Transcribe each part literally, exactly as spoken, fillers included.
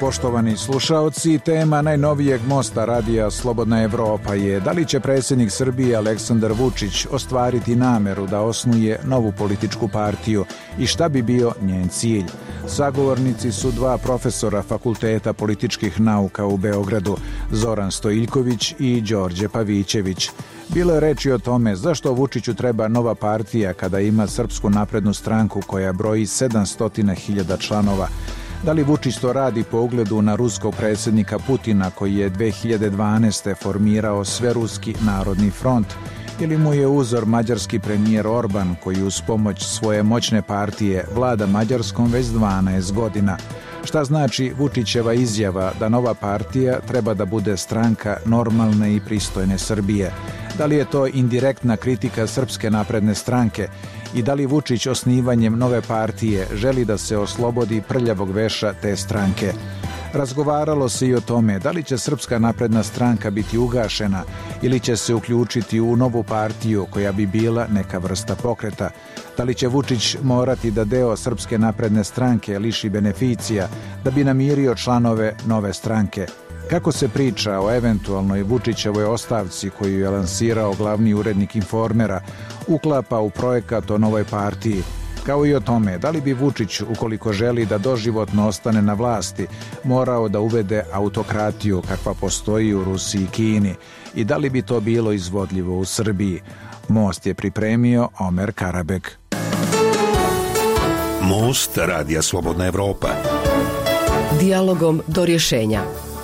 poštovani slušaoci. Tema najnovijeg mosta radija Slobodna Evropa je da li će predsjednik Srbije Aleksandar Vučić ostvariti nameru da osnuje novu političku partiju i šta bi bio njen cilj. Sagovornici su dva profesora Fakulteta političkih nauka u Beogradu, Zoran Stojiljković i Đorđe Pavićević. Bilo je reči o tome zašto Vučiću treba nova partija kada ima Srpsku naprednu stranku koja broji sedamsto hiljada članova. Da li Vučić to radi po ugledu na ruskog predsjednika Putina koji je dve hiljade dvanaeste. formirao Sveruski narodni front ili mu je uzor mađarski premijer Orban koji uz pomoć svoje moćne partije vlada Mađarskom već dvanaest godina. Šta znači Vučićeva izjava da nova partija treba da bude stranka normalne i pristojne Srbije? Da li je to indirektna kritika Srpske napredne stranke i da li Vučić osnivanjem nove partije želi da se oslobodi prljavog veša te stranke? Razgovaralo se i o tome da li će Srpska napredna stranka biti ugašena ili će se uključiti u novu partiju koja bi bila neka vrsta pokreta. Da li će Vučić morati da deo Srpske napredne stranke liši beneficija da bi namirio članove nove stranke? Kako se priča o eventualnoj Vučićevoj ostavci koju je lansirao glavni urednik Informera uklapa u projekat o novoj partiji, kao i o tome da li bi Vučić, ukoliko želi da doživotno ostane na vlasti, morao da uvede autokratiju kakva postoji u Rusiji i Kini i da li bi to bilo izvodljivo u Srbiji. Most je pripremio Omer Karabek. Most radija Slobodna Evropa. Dijalogom do rješenja.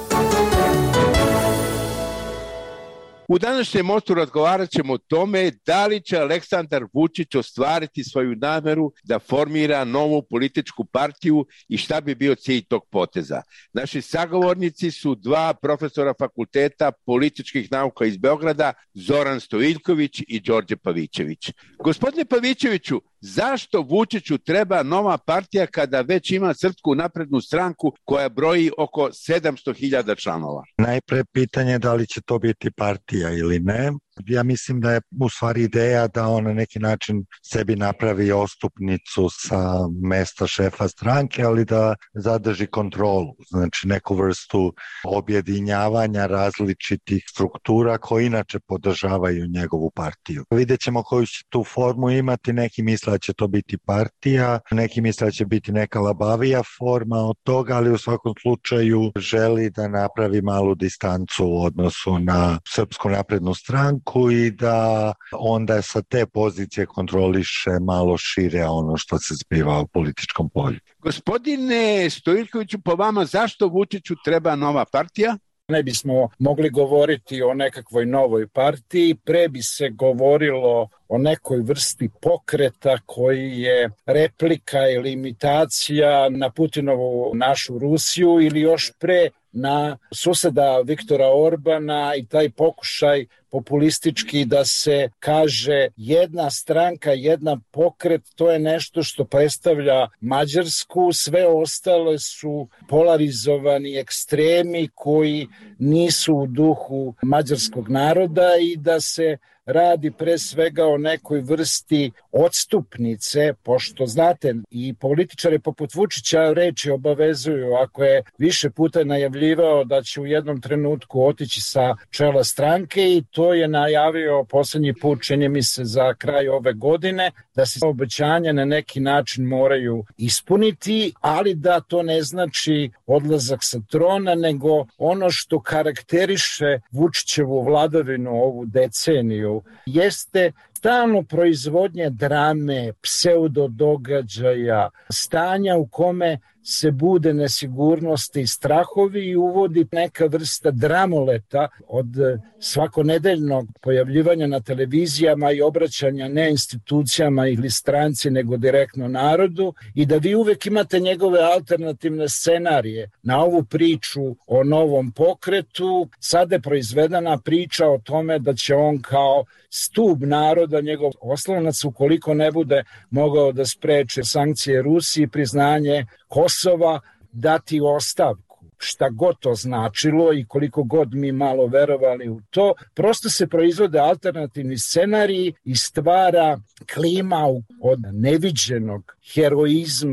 U današnjem mostu razgovarat ćemo o tome da li će Aleksandar Vučić ostvariti svoju nameru da formira novu političku partiju i šta bi bio cilj tog poteza. Naši sagovornici su dva profesora Fakulteta političkih nauka iz Beograda, Zoran Stojiljković i Đorđe Pavićević. Gospodine Pavićeviću, zašto Vučiću treba nova partija kada već ima Srpsku naprednu stranku koja broji oko sedamsto hiljada članova? Najpre pitanje da li će to biti partija ili ne. Ja mislim da je u stvari ideja da on na neki način sebi napravi ostupnicu sa mesta šefa stranke, ali da zadrži kontrolu, znači neku vrstu objedinjavanja različitih struktura koje inače podržavaju njegovu partiju. Vidjet ćemo koju će tu formu imati, neki misle da će to biti partija, neki misle da će biti neka labavija forma od toga, ali u svakom slučaju želi da napravi malu distancu u odnosu na Srpsku naprednu stranku i da onda sa te pozicije kontroliše malo šire ono što se zbiva u političkom polju. Gospodine Stojiljkoviću, po vama zašto Vučiću treba nova partija? Ne bismo mogli govoriti o nekakvoj novoj partiji, pre bi se govorilo o nekoj vrsti pokreta koji je replika ili imitacija na Putinovu našu Rusiju ili još pre na suseda Viktora Orbana i taj pokušaj populistički da se kaže jedna stranka, jedan pokret, to je nešto što predstavlja Mađarsku, sve ostale su polarizovani ekstremi koji nisu u duhu mađarskog naroda i da se radi pre svega o nekoj vrsti odstupnice, pošto znate i političare poput Vučića reči obavezuju, ako je više puta najavljivao da će u jednom trenutku otići sa čela stranke i to je najavio poslednji put, čini mi se za kraj ove godine, da se obećanja na neki način moraju ispuniti, ali da to ne znači odlazak sa trona, nego ono što karakteriše Vučićevu vladavinu ovu deceniju jeste stalno proizvodnje drame, pseudodogađaja, stanja u kome se bude nesigurnosti i strahovi i uvodi neka vrsta dramoleta od svakonedeljnog pojavljivanja na televizijama i obraćanja ne institucijama ili stranci nego direktno narodu i da vi uvek imate njegove alternativne scenarije na ovu priču o novom pokretu. Sada je proizvedena priča o tome da će on kao stub naroda, njegov oslonac, ukoliko ne bude mogao da spreče sankcije Rusiji, priznanje Kosova, dati ostavku. Šta god to značilo i koliko god mi malo verovali u to, prosto se proizvode alternativni scenariji i stvara klima od neviđenog heroizma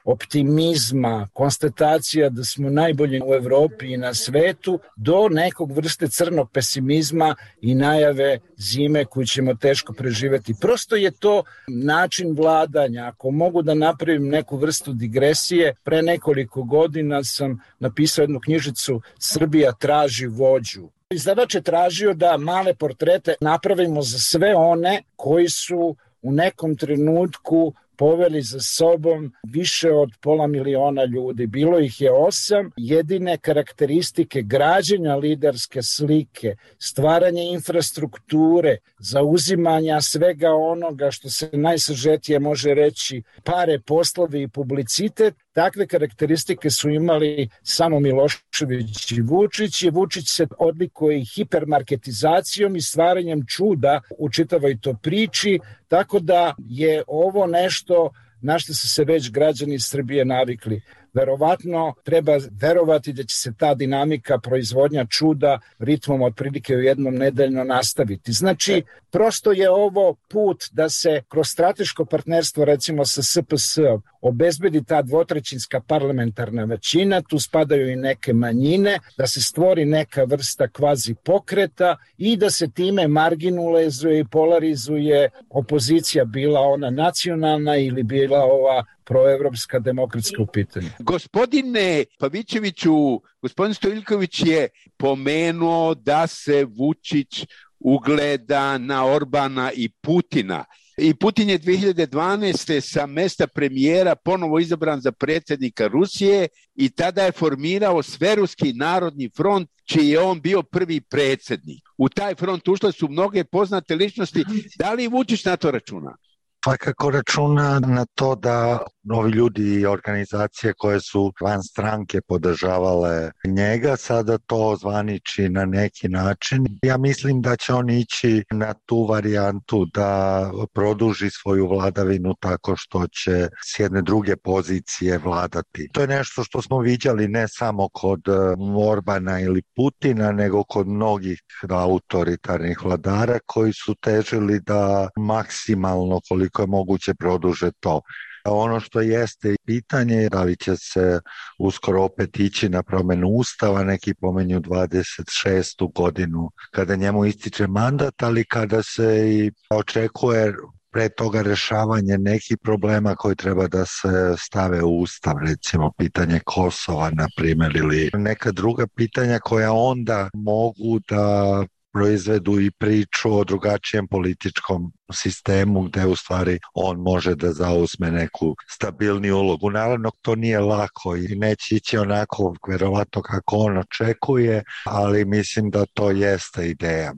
optimizma, konstatacija da smo najbolji u Evropi i na svetu, do nekog vrste crnog pesimizma i najave zime koju ćemo teško preživeti. Prosto je to način vladanja. Ako mogu da napravim neku vrstu digresije, pre nekoliko godina sam napisao jednu knjižicu Srbija traži vođu. Izdavač je tražio da male portrete napravimo za sve one koji su u nekom trenutku poveli za sobom više od pola miliona ljudi. Bilo ih je osam. Jedine karakteristike građenja liderske slike, stvaranje infrastrukture, zauzimanja svega onoga što se najsažetije može reći pare, poslovi i publicitet, takve karakteristike su imali samo Milošević i Vučić. I Vučić se odlikuje i hipermarketizacijom i stvaranjem čuda u čitavoj to priči, tako da je ovo nešto na što su se već građani Srbije navikli. Verovatno treba verovati da će se ta dinamika proizvodnja čuda ritmom otprilike u jednom nedeljno nastaviti. Znači, prosto je ovo put da se kroz strateško partnerstvo, recimo sa S P S-om, obezbedi ta dvotrećinska parlamentarna većina, tu spadaju i neke manjine, da se stvori neka vrsta kvazi pokreta i da se time marginalizuje i polarizuje opozicija, bila ona nacionalna ili bila ova proevropska demokratska u pitanju. Gospodine Pavićeviću, gospodin Stojiljković je pomenuo da se Vučić ugleda na Orbana i Putina. I Putin je dve hiljade dvanaeste. sa mesta premijera ponovo izabran za predsjednika Rusije i tada je formirao Sveruski narodni front, čiji je on bio prvi predsjednik. U taj front ušle su mnoge poznate ličnosti. Da li Vučić na to računa? Svakako računa na to da novi ljudi i organizacije koje su van stranke podržavale njega, sada to zvaniči na neki način. Ja mislim da će on ići na tu varijantu da produži svoju vladavinu tako što će s jedne druge pozicije vladati. To je nešto što smo viđali ne samo kod Orbana ili Putina, nego kod mnogih autoritarnih vladara koji su težili da maksimalno koliko je moguće produže to. Ono što jeste pitanje je da li će se uskoro opet ići na promjenu ustava, neki pomenju dvadeset šestu godinu kada njemu ističe mandat, ali kada se i očekuje pre toga rešavanje nekih problema koji treba da se stave u ustav, recimo pitanje Kosova, na primjer, ili neka druga pitanja koja onda mogu da proizvedu i priču o drugačijem političkom sistemu gde u stvari on može da zauzme neku stabilniju ulogu. Naravno, to nije lako i neće ići onako verovatno kako on očekuje, ali mislim da to jeste ideja.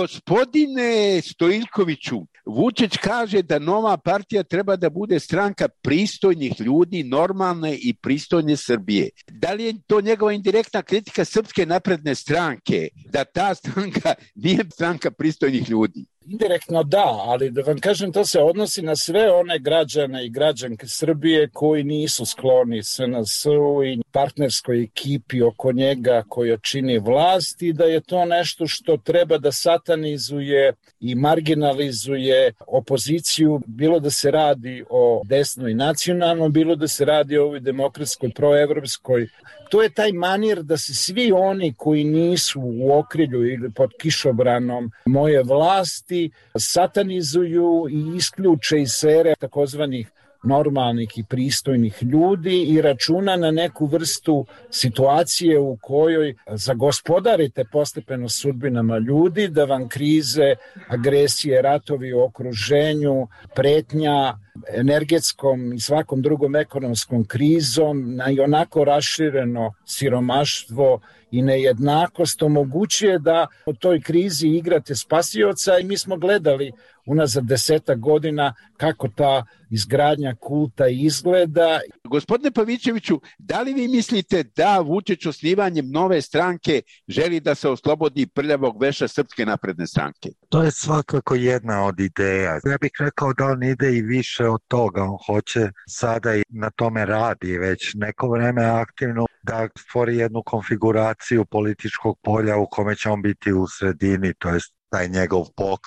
Gospodine Stojiljkoviću, Vučić kaže da nova partija treba da bude stranka pristojnih ljudi, normalne i pristojne Srbije. Da li je to njegova indirektna kritika Srpske napredne stranke, da ta stranka nije stranka pristojnih ljudi? Indirektno da, ali da vam kažem, to se odnosi na sve one građane i građanke Srbije koji nisu skloni S N S-u i partnerskoj ekipi oko njega koja čini vlast, i da je to nešto što treba da satanizuje i marginalizuje opoziciju, bilo da se radi o desnoj nacionalnoj, bilo da se radi o ovoj demokratskoj, proevropskoj. To je taj manir da se svi oni koji nisu u okrilju ili pod kišobranom moje vlasti satanizuju i isključe iz sfere takozvanih normalnih i pristojnih ljudi i računa na neku vrstu situacije u kojoj zagospodarite postepeno sudbinama ljudi, da vam krize, agresije, ratovi u okruženju, pretnja energetskom i svakom drugom ekonomskom krizom, na i onako rašireno siromaštvo i nejednakost omogućuje da u toj krizi igrate spasioca, i mi smo gledali unazad desetak godina kako ta izgradnja kulta izgleda. Gospodine Pavićeviću, da li vi mislite da Vučić osnivanjem nove stranke želi da se oslobodi prljavog veša Srpske napredne stranke? To je svakako jedna od ideja. Ja bih rekao da on ide i više od toga. On hoće sada i na tome radi već neko vreme aktivno da stvori jednu konfiguraciju političkog polja u kome će on biti u sredini, to jest taj njegov pokret.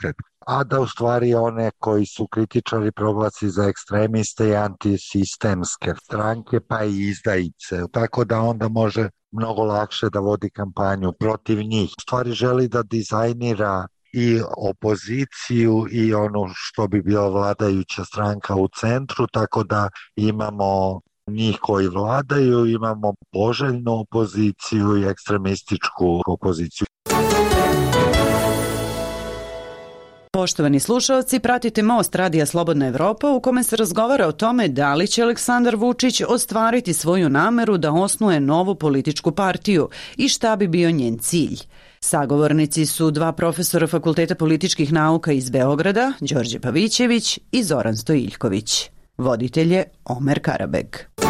a da u stvari one koji su kritičari proglasi za ekstremiste i antisistemske stranke, pa i izdajice. Tako da onda može mnogo lakše da vodi kampanju protiv njih. U stvari želi da dizajnira i opoziciju i ono što bi bila vladajuća stranka u centru, tako da imamo njih koji vladaju, imamo poželjnu opoziciju i ekstremističku opoziciju. Poštovani slušalci, pratite Most Radija Slobodna Evropa u kome se razgovara o tome da li će Aleksandar Vučić ostvariti svoju nameru da osnuje novu političku partiju i šta bi bio njen cilj. Sagovornici su dva profesora Fakulteta političkih nauka iz Beograda, Đorđe Pavićević i Zoran Stojiljković. Voditelj je Omer Karabeg.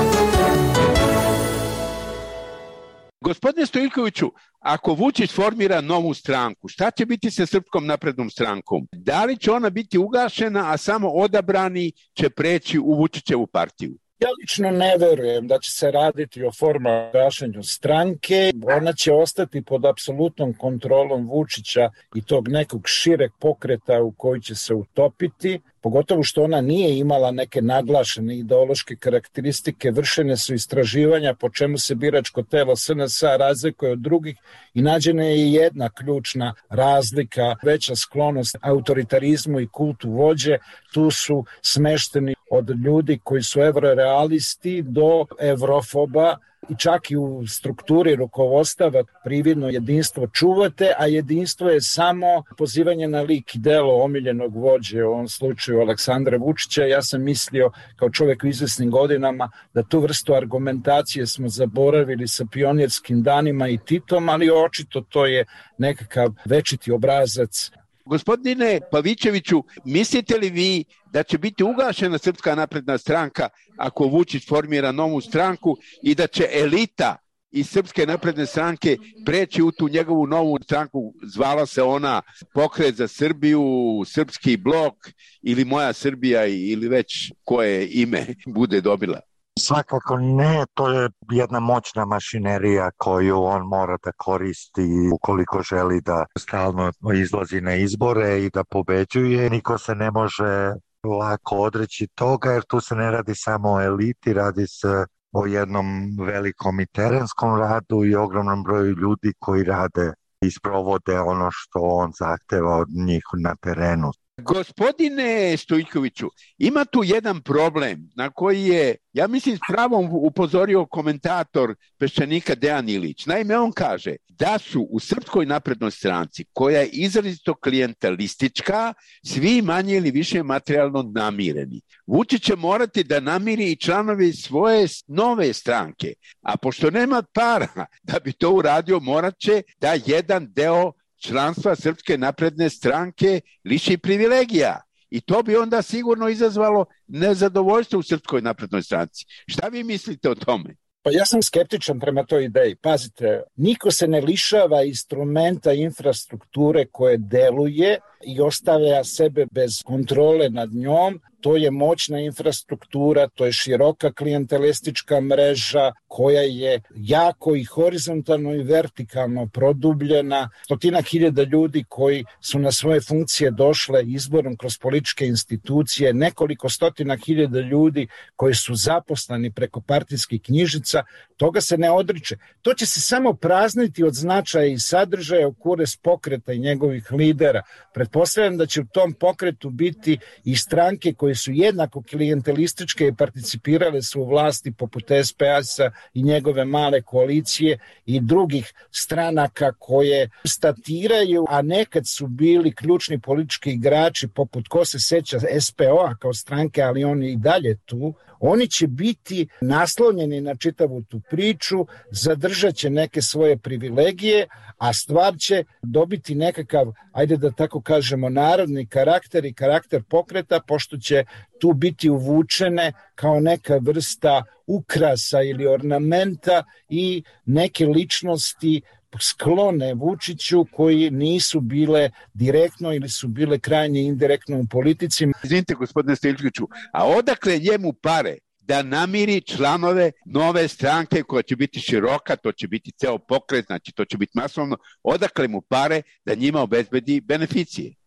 Gospodine Stojiljkoviću, ako Vučić formira novu stranku, šta će biti sa Srpskom naprednom strankom? Da li će ona biti ugašena, a samo odabrani će preći u Vučićevu partiju? Ja lično ne verujem da će se raditi o formalnom gašenju stranke. Ona će ostati pod apsolutnom kontrolom Vučića i tog nekog šireg pokreta u koji će se utopiti, pogotovo što ona nije imala neke naglašene ideološke karakteristike. Vršene su istraživanja po čemu se biračko telo S N S A razlikuje od drugih i nađena je jedna ključna razlika, veća sklonost autoritarizmu i kultu vođe. Tu su smešteni od ljudi koji su evrorealisti do evrofoba i čak i u strukturi rukovodstava prividno jedinstvo čuvate, a jedinstvo je samo pozivanje na lik i delo omiljenog vođe, u ovom slučaju Aleksandra Vučića. Ja sam mislio kao čovjek u izvesnim godinama da tu vrstu argumentacije smo zaboravili sa pionirskim danima i Titom, ali očito to je nekakav večiti obrazac. Gospodine Pavićeviću, mislite li vi da će biti ugašena Srpska napredna stranka ako Vučić formira novu stranku i da će elita iz Srpske napredne stranke preći u tu njegovu novu stranku, zvala se ona Pokret za Srbiju, Srpski blok ili Moja Srbija ili već koje ime bude dobila? Svakako ne, to je jedna moćna mašinerija koju on mora da koristi ukoliko želi da stalno izlazi na izbore i da pobeđuje. Niko se ne može lako odreći toga jer tu se ne radi samo o eliti, radi se o jednom velikom i terenskom radu i ogromnom broju ljudi koji rade i sprovode ono što on zahteva od njih na terenu. Gospodine Stojiljkoviću, ima tu jedan problem na koji je, ja mislim, s pravom upozorio komentator Peščanika Dejan Ilić. Naime, on kaže da su u Srpskoj naprednoj stranci, koja je izrazito klijentelistička, svi manje ili više materijalno namireni. Vučić će morati da namiri i članovi svoje nove stranke, a pošto nema para da bi to uradio, morat će da jedan deo članstva Srpske napredne stranke liši privilegija. I to bi onda sigurno izazvalo nezadovoljstvo u Srpskoj naprednoj stranci. Šta vi mislite o tome? Pa ja sam skeptičan prema toj ideji. Pazite, niko se ne lišava instrumenta infrastrukture koje deluje i ostavlja sebe bez kontrole nad njom. To je moćna infrastruktura, to je široka klijentelistička mreža koja je jako i horizontalno i vertikalno produbljena. Stotina hiljada ljudi koji su na svoje funkcije došle izborom kroz političke institucije, nekoliko stotina hiljada ljudi koji su zaposleni preko partijskih knjižica, toga se ne odriče. To će se samo prazniti od značaja i sadržaja u korist pokreta i njegovih lidera. Pretpostavljam da će u tom pokretu biti i stranke koje su jednako klijentelističke i participirale su u vlasti poput S P A-a i njegove male koalicije i drugih stranaka koje statiraju, a nekad su bili ključni politički igrači poput, ko se seća, S P O-a kao stranke, ali oni i dalje tu. Oni će biti naslonjeni na čitavu tu priču, zadržat će neke svoje privilegije, a stvar će dobiti nekakav, ajde da tako kažemo, narodni karakter i karakter pokreta, pošto će tu biti uvučene kao neka vrsta ukrasa ili ornamenta i neke ličnosti sklone Vučiću koji nisu bile direktno ili su bile krajnje indirektno u politici. Izvinite, gospodine Stojiljkoviću, a odakle njemu pare da namiri članove nove stranke koja će biti široka, to će biti ceo pokret, znači to će biti masovno, odakle mu pare da njima obezbedi beneficije?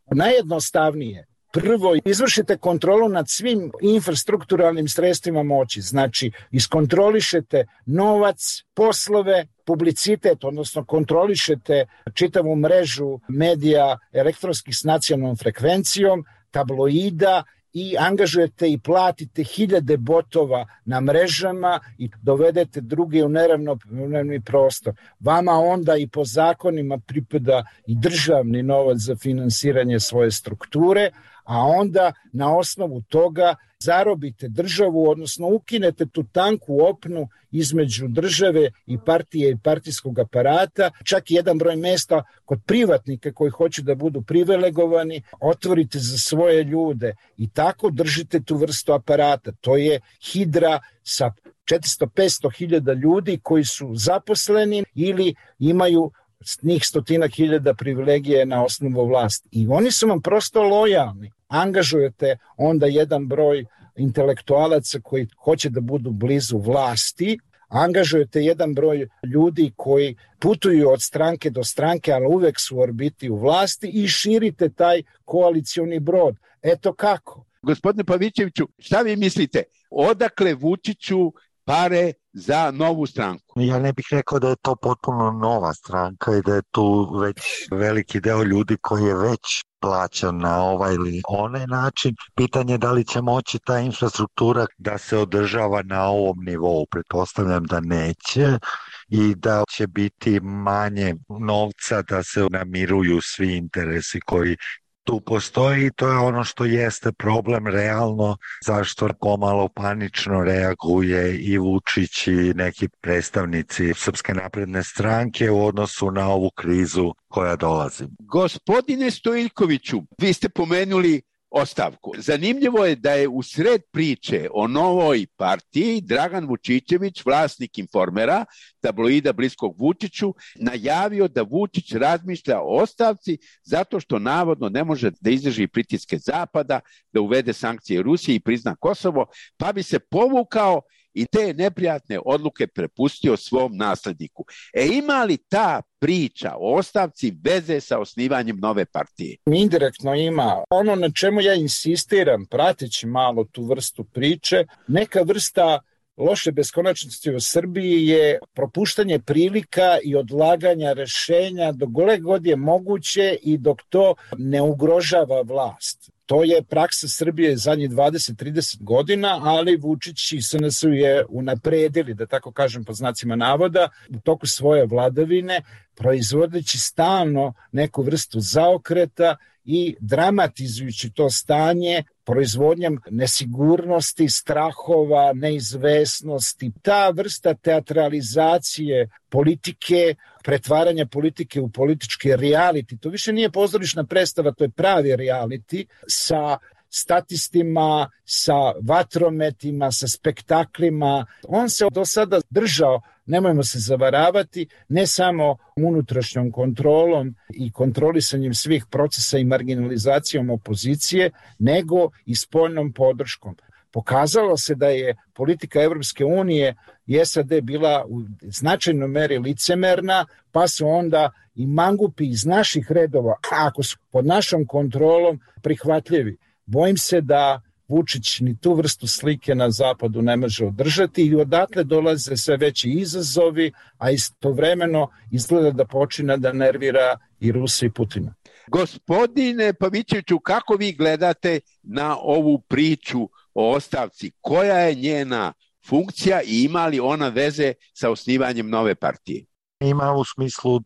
Najjednostavnije. Prvo, izvršite kontrolu nad svim infrastrukturalnim sredstvima moći. Znači, iskontrolišete novac, poslove, publicitet, odnosno kontrolišete čitavu mrežu medija elektronskih s nacionalnom frekvencijom, tabloida, i angažujete i platite hiljade botova na mrežama i dovedete druge u neravnopravni prostor. Vama onda i po zakonima pripada i državni novac za finansiranje svoje strukture, a onda na osnovu toga zarobite državu, odnosno ukinete tu tanku opnu između države i partije i partijskog aparata, čak i jedan broj mesta kod privatnika koji hoće da budu privilegovani, otvorite za svoje ljude i tako držite tu vrstu aparata. To je hidra sa četiristo do petsto hiljada ljudi koji su zaposleni ili imaju njih stotina hiljada privilegije na osnovu vlasti. I oni su vam prosto lojalni. Angažujete onda jedan broj intelektualaca koji hoće da budu blizu vlasti, angažujete jedan broj ljudi koji putuju od stranke do stranke, ali uvek su u orbiti u vlasti i širite taj koalicioni brod. Eto kako. Gospodine Pavićeviću, šta vi mislite? Odakle Vučiću pare za novu stranku? Ja ne bih rekao da je to potpuno nova stranka i da je tu već veliki deo ljudi koji je već plaćan na ovaj ili onaj način. Pitanje je da li će moći ta infrastruktura da se održava na ovom nivou. Pretpostavljam da neće i da će biti manje novca da se namiruju svi interesi koji tu postoji i to je ono što jeste problem realno, zašto pomalo panično reaguje i Vučić i neki predstavnici Srpske napredne stranke u odnosu na ovu krizu koja dolazi. Gospodine Stojiljkoviću, vi ste pomenuli ostavku. Zanimljivo je da je u sred priče o novoj partiji Dragan Vučićević, vlasnik Informera, tabloida bliskog Vučiću, najavio da Vučić razmišlja o ostavci zato što navodno ne može da izdrži pritiske Zapada, da uvede sankcije Rusije i prizna Kosovo, pa bi se povukao i te neprijatne odluke prepustio svom nasledniku. E ima li ta priča o ostavci veze sa osnivanjem nove partije? Indirektno ima. Ono na čemu ja insistiram, prateći malo tu vrstu priče, neka vrsta loše beskonačnosti u Srbiji je propuštanje prilika i odlaganja rešenja dok god je moguće i dok to ne ugrožava vlast. To je praksa Srbije zadnjih dvadeset do trideset godina, ali Vučić i S N S je unapredili, da tako kažem po znacima navoda, u toku svoje vladavine, proizvodeći stalno neku vrstu zaokreta i dramatizujući to stanje proizvodnjom nesigurnosti, strahova, neizvesnosti. Ta vrsta teatralizacije politike, pretvaranja politike u politički reality, to više nije pozorišna predstava, to je pravi reality sa statistima, sa vatrometima, sa spektaklima. On se do sada držao, nemojmo se zavaravati, ne samo unutrašnjom kontrolom i kontrolisanjem svih procesa i marginalizacijom opozicije, nego i spoljnom podrškom. Pokazalo se da je politika Evropske unije i S A D bila u značajnoj meri licemerna, pa su onda i mangupi iz naših redova, ako su pod našom kontrolom, prihvatljivi. Bojim se da Vučić ni tu vrstu slike na zapadu ne može održati i odatle dolaze sve veći izazovi, a istovremeno izgleda da počina da nervira i Rusa i Putina. Gospodine Pavićeviću, kako vi gledate na ovu priču o ostavci? Koja je njena funkcija i ima li ona veze sa osnivanjem nove partije? Ima u smislu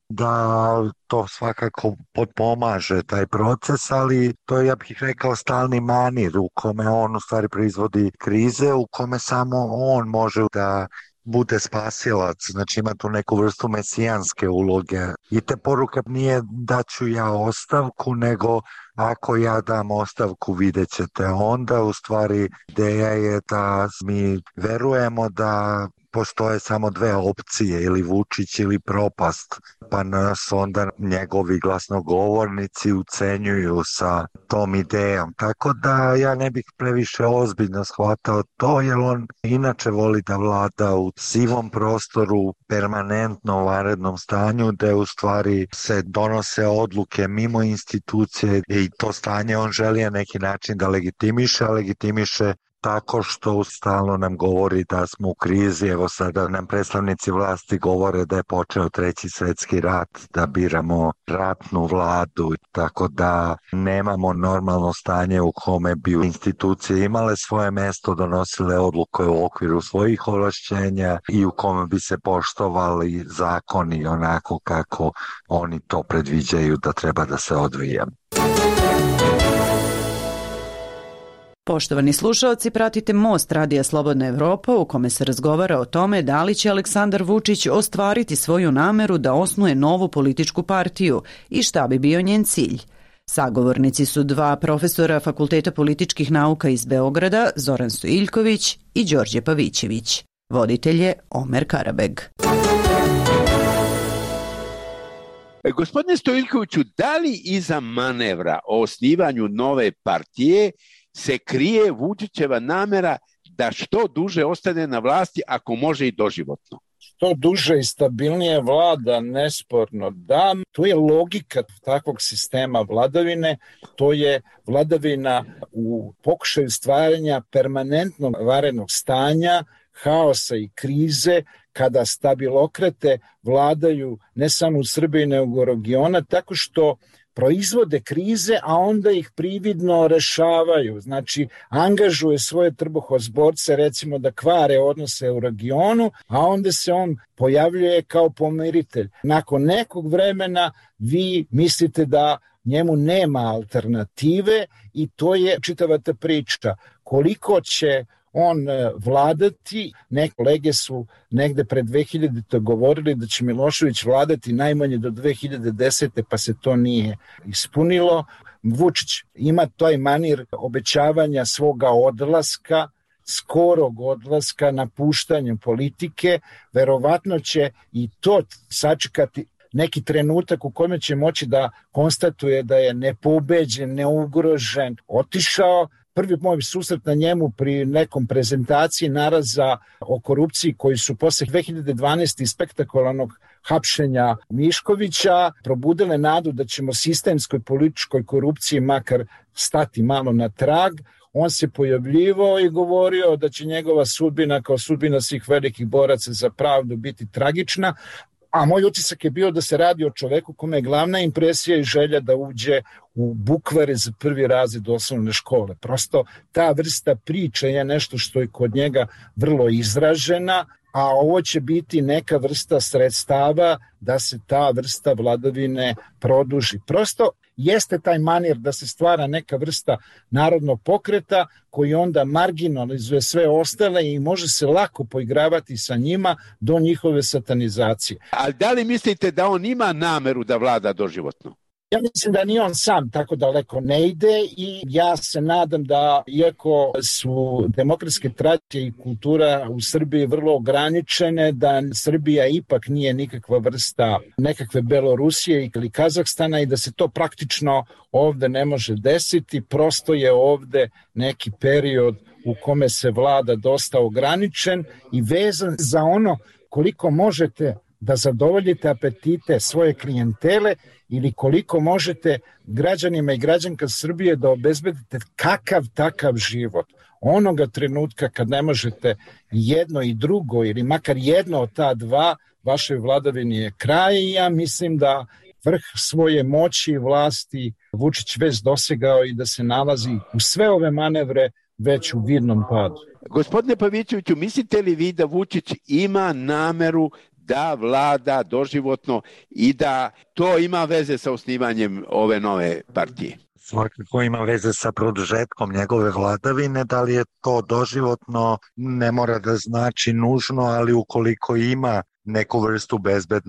da to svakako potpomaže taj proces, ali to je, ja bih rekao, stalni manir u kome on u stvari proizvodi krize, u kome samo on može da bude spasilac, znači ima tu neku vrstu mesijanske uloge. I te poruka nije da ću ja ostavku, nego ako ja dam ostavku vidjet ćete. Onda u stvari ideja je da mi verujemo da postoje samo dve opcije, ili Vučić ili propast, pa nas onda njegovi glasnogovornici ucenjuju sa tom idejom. Tako da ja ne bih previše ozbiljno shvatao to, jer on inače voli da vlada u sivom prostoru, permanentno u vanrednom stanju, gde u stvari se donose odluke mimo institucije i to stanje on želi na neki način da legitimiše, a legitimiše tako što stalno nam govori da smo u krizi. Evo sada nam predstavnici vlasti govore da je počeo treći svetski rat, da biramo ratnu vladu, tako da nemamo normalno stanje u kome bi institucije imale svoje mesto, donosile odluke u okviru svojih ovlašćenja i u kome bi se poštovali zakoni onako kako oni to predviđaju da treba da se odvija. Poštovani slušaoci, pratite Most Radija Slobodna Evropa u kome se razgovara o tome da li će Aleksandar Vučić ostvariti svoju nameru da osnuje novu političku partiju i šta bi bio njen cilj. Sagovornici su dva profesora Fakulteta političkih nauka iz Beograda, Zoran Stojiljković i Đorđe Pavićević. Voditelj je Omer Karabeg. Gospodine Stojiljkoviću, da li iza manevra o osnivanju nove partije se krije Vučićeva namera da što duže ostane na vlasti, ako može i doživotno? Što duže i stabilnije vlada, nesporno da. To je logika takvog sistema vladavine, to je vladavina u pokušaju stvaranja permanentnog vanrednog stanja, haosa i krize, kada stabilokrate vladaju ne samo u Srbiji nego u regionu, tako što proizvode krize, a onda ih prividno rešavaju. Znači, angažuje svoje trbuhozborce, recimo da kvare odnose u regionu, a onda se on pojavljuje kao pomiritelj. Nakon nekog vremena vi mislite da njemu nema alternative i to je čitava ta priča. Koliko će on vladati, neke kolege su negde pred dve hiljadite govorili da će Milošević vladati najmanje do dve hiljade desete, pa se to nije ispunilo. Vučić ima taj manir obećavanja svoga odlaska, skorog odlaska, napuštanjem politike, verovatno će i to sačekati neki trenutak u kojem će moći da konstatuje da je nepobeđen, neugrožen, otišao. Prvi moj susret na njemu pri nekom prezentaciji naraza o korupciji koji su posle dve hiljade dvanaeste spektakularnog hapšenja Miškovića probudile nadu da ćemo sistemskoj političkoj korupciji makar stati malo na trag. On se pojavljivao i govorio da će njegova sudbina kao sudbina svih velikih boraca za pravdu biti tragična, a moj utisak je bio da se radi o čoveku kome je glavna impresija i želja da uđe u bukvare za prvi razred osnovne škole. Prosto ta vrsta priče je nešto što je kod njega vrlo izražena, a ovo će biti neka vrsta sredstava da se ta vrsta vladavine produži. Prosto jeste taj manir da se stvara neka vrsta narodnog pokreta koji onda marginalizuje sve ostale i može se lako poigravati sa njima do njihove satanizacije. Ali da li mislite da on ima nameru da vlada doživotno? Ja mislim da ni on sam tako daleko ne ide i ja se nadam da, iako su demokratske tradicije i kultura u Srbiji vrlo ograničene, da Srbija ipak nije nikakva vrsta nekakve Belorusije ili Kazahstana i da se to praktično ovde ne može desiti. Prosto je ovde neki period u kome se vlada dosta ograničen i vezan za ono koliko možete da zadovoljite apetite svoje klijentele ili koliko možete građanima i građanka Srbije da obezbedite kakav takav život. Onoga trenutka kad ne možete jedno i drugo ili makar jedno od ta dva, vašoj vladavini je kraj i ja mislim da vrh svoje moći i vlasti Vučić već dosegao i da se nalazi u sve ove manevre već u vidnom padu. Gospodine Pavićeviću, mislite li vi da Vučić ima nameru da vlada doživotno i da to ima veze sa osnivanjem ove nove partije? Svakako ima veze sa produžetkom njegove vladavine, da li je to doživotno ne mora da znači nužno, ali ukoliko ima neku vrstu bezbednog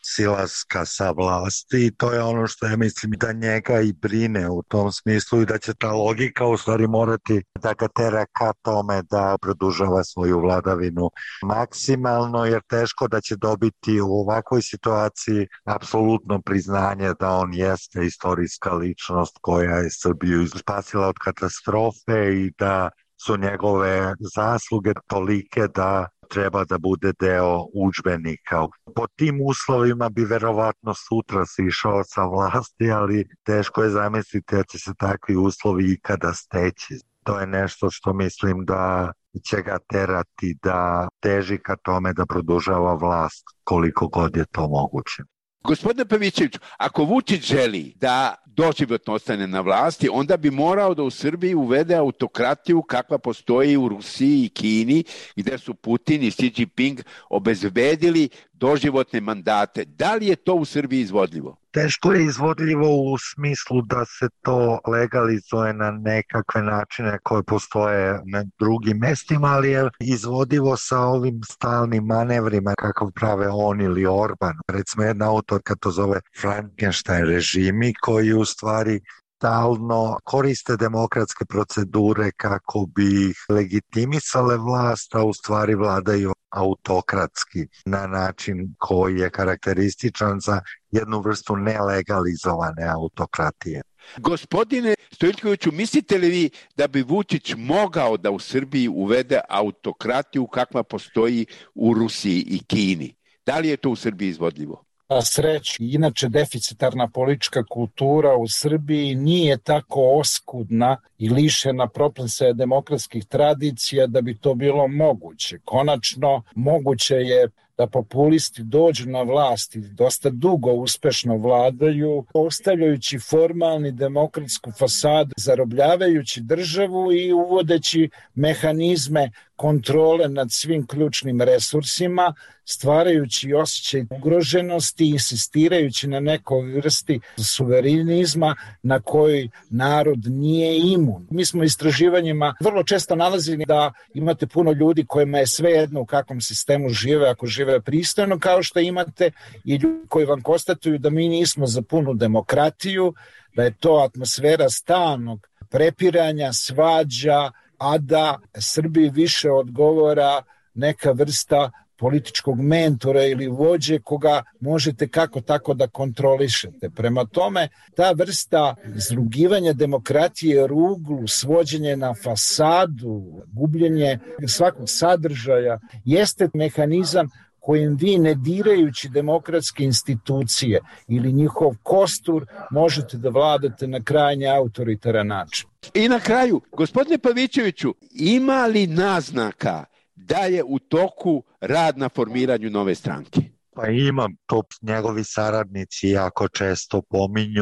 silaska sa vlasti i to je ono što ja mislim da njega i brine u tom smislu i da će ta logika u stvari morati da ga tera ka tome da produžava svoju vladavinu maksimalno, jer teško da će dobiti u ovakvoj situaciji apsolutno priznanje da on jeste istorijska ličnost koja je Srbiju spasila od katastrofe i da su njegove zasluge tolike da treba da bude deo udžbenika. Po tim uslovima bi verovatno sutra sišao sa vlasti, ali teško je zamisliti da će se takvi uslovi ikada steći. To je nešto što mislim da će ga terati da teži ka tome da produžava vlast koliko god je to moguće. Gospodine Pavićeviću, ako Vučić želi da doživotno ostane na vlasti, onda bi morao da u Srbiji uvede autokratiju kakva postoji u Rusiji i Kini, gde su Putin i Xi Jinping obezbedili doživotne mandate. Da li je to u Srbiji izvodljivo? Teško je izvodljivo u smislu da se to legalizuje na nekakve načine koje postoje na drugim mestima, ali je izvodivo sa ovim stalnim manevrima kakav prave on ili Orban. Recimo jedna autorka to zove Frankenstein režimi koji u stvari stalno koriste demokratske procedure kako bi ih legitimisale vlast, a u stvari vladaju autokratski na način koji je karakterističan za jednu vrstu nelegalizovane autokratije. Gospodine Stojiljkoviću, mislite li vi da bi Vučić mogao da u Srbiji uvede autokratiju kakva postoji u Rusiji i Kini? Da li je to u Srbiji izvodljivo? Na sreću, inače deficitarna politička kultura u Srbiji nije tako oskudna i lišena proplesaja demokratskih tradicija da bi to bilo moguće. Konačno, moguće je da populisti dođu na vlast i dosta dugo uspešno vladaju, ostavljajući formalni demokratsku fasadu, zarobljavajući državu i uvodeći mehanizme kontrole nad svim ključnim resursima, stvarajući osjećaj ugroženosti i insistirajući na nekoj vrsti suverenizma na kojoj narod nije imun. Mi smo istraživanjima vrlo često nalazili da imate puno ljudi kojima je svejedno u kakvom sistemu žive, ako žive pristojno, kao što imate i ljudi koji vam konstatuju da mi nismo za punu demokratiju, da je to atmosfera stalnog prepiranja, svađa, a da Srbiji više odgovara neka vrsta političkog mentora ili vođe koga možete kako tako da kontrolišete. Prema tome, ta vrsta izrugivanja demokratije ruglu, svođenje na fasadu, gubljenje svakog sadržaja, jeste mehanizam kojim vi, ne dirajući demokratske institucije ili njihov kostur, možete da vladate na krajnje autoritaran način. I na kraju, gospodine Pavićeviću, ima li naznaka da je u toku rad na formiranju nove stranke? Pa imam, to njegovi saradnici jako često pominju,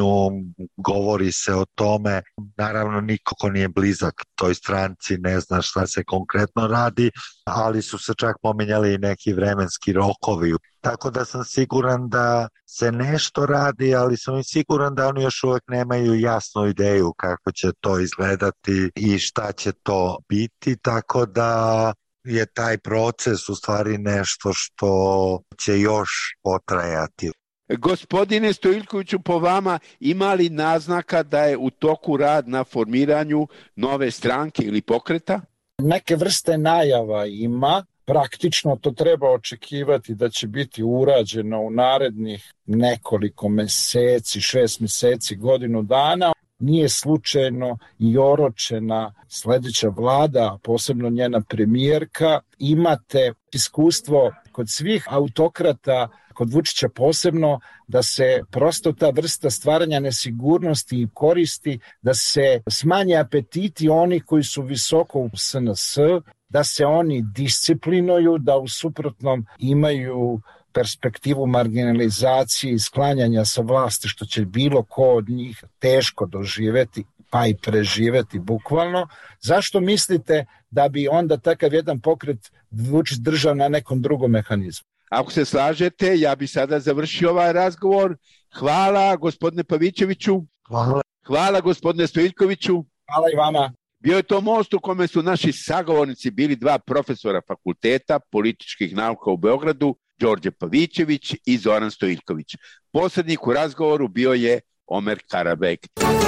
govori se o tome, naravno niko ko nije blizak toj stranci ne zna šta se konkretno radi, ali su se čak pominjali i neki vremenski rokovi. Tako da sam siguran da se nešto radi, ali sam i siguran da oni još uvek nemaju jasnu ideju kako će to izgledati i šta će to biti, tako da je taj proces u stvari nešto što će još potrajati. Gospodine Stojiljkoviću, po vama ima li naznaka da je u toku rad na formiranju nove stranke ili pokreta? Neke vrste najava ima. Praktično to treba očekivati da će biti urađeno u narednih nekoliko meseci, šest meseci, godinu dana. Nije slučajno i oročena sledeća vlada, posebno njena premijerka. Imate iskustvo kod svih autokrata, kod Vučića posebno, da se prosto ta vrsta stvaranja nesigurnosti koristi, da se smanje apetiti onih koji su visoko u S N S, da se oni disciplinuju, da u suprotnom imaju perspektivu marginalizacije i sklanjanja sa vlasti, što će bilo ko od njih teško doživeti, pa i preživeti bukvalno. Zašto mislite da bi onda takav jedan pokret Vučić držao na nekom drugom mehanizmu? Ako se slažete, ja bi sada završio ovaj razgovor. Hvala gospodine Pavićeviću. Hvala. Hvala gospodine Stojiljkoviću. Hvala i vama. Bio je to most u kome su naši sagovornici bili dva profesora fakulteta političkih nauka u Beogradu, Đorđe Pavićević i Zoran Stojiljković. Posrednik u razgovoru bio je Omer Karabek.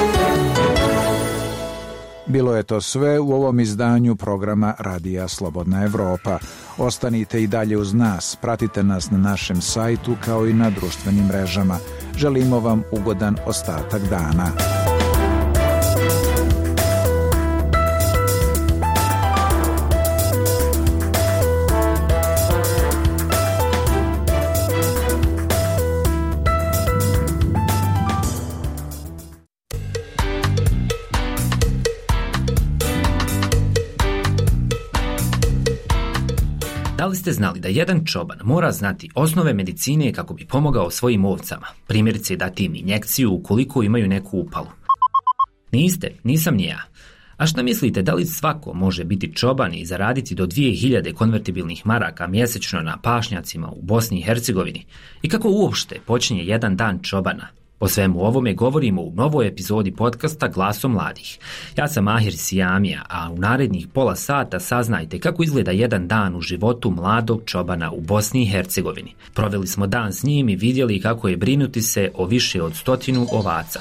Bilo je to sve u ovom izdanju programa Radija Slobodna Evropa. Ostanite i dalje uz nas, pratite nas na našem sajtu kao i na društvenim mrežama. Želimo vam ugodan ostatak dana. Da li ste znali da jedan čoban mora znati osnove medicine kako bi pomogao svojim ovcama? Primjerice dati im injekciju ukoliko imaju neku upalu. Niste, nisam ni ja. A šta mislite, da li svako može biti čoban i zaraditi do dvije hiljade konvertibilnih maraka mjesečno na pašnjacima u Bosni i Hercegovini? I kako uopšte počinje jedan dan čobana? O svemu ovome govorimo u novoj epizodi podcasta Glasom mladih. Ja sam Mahir Sijamija, a u narednih pola sata saznajte kako izgleda jedan dan u životu mladog čobana u Bosni i Hercegovini. Proveli smo dan s njim i vidjeli kako je brinuti se o više od stotinu ovaca.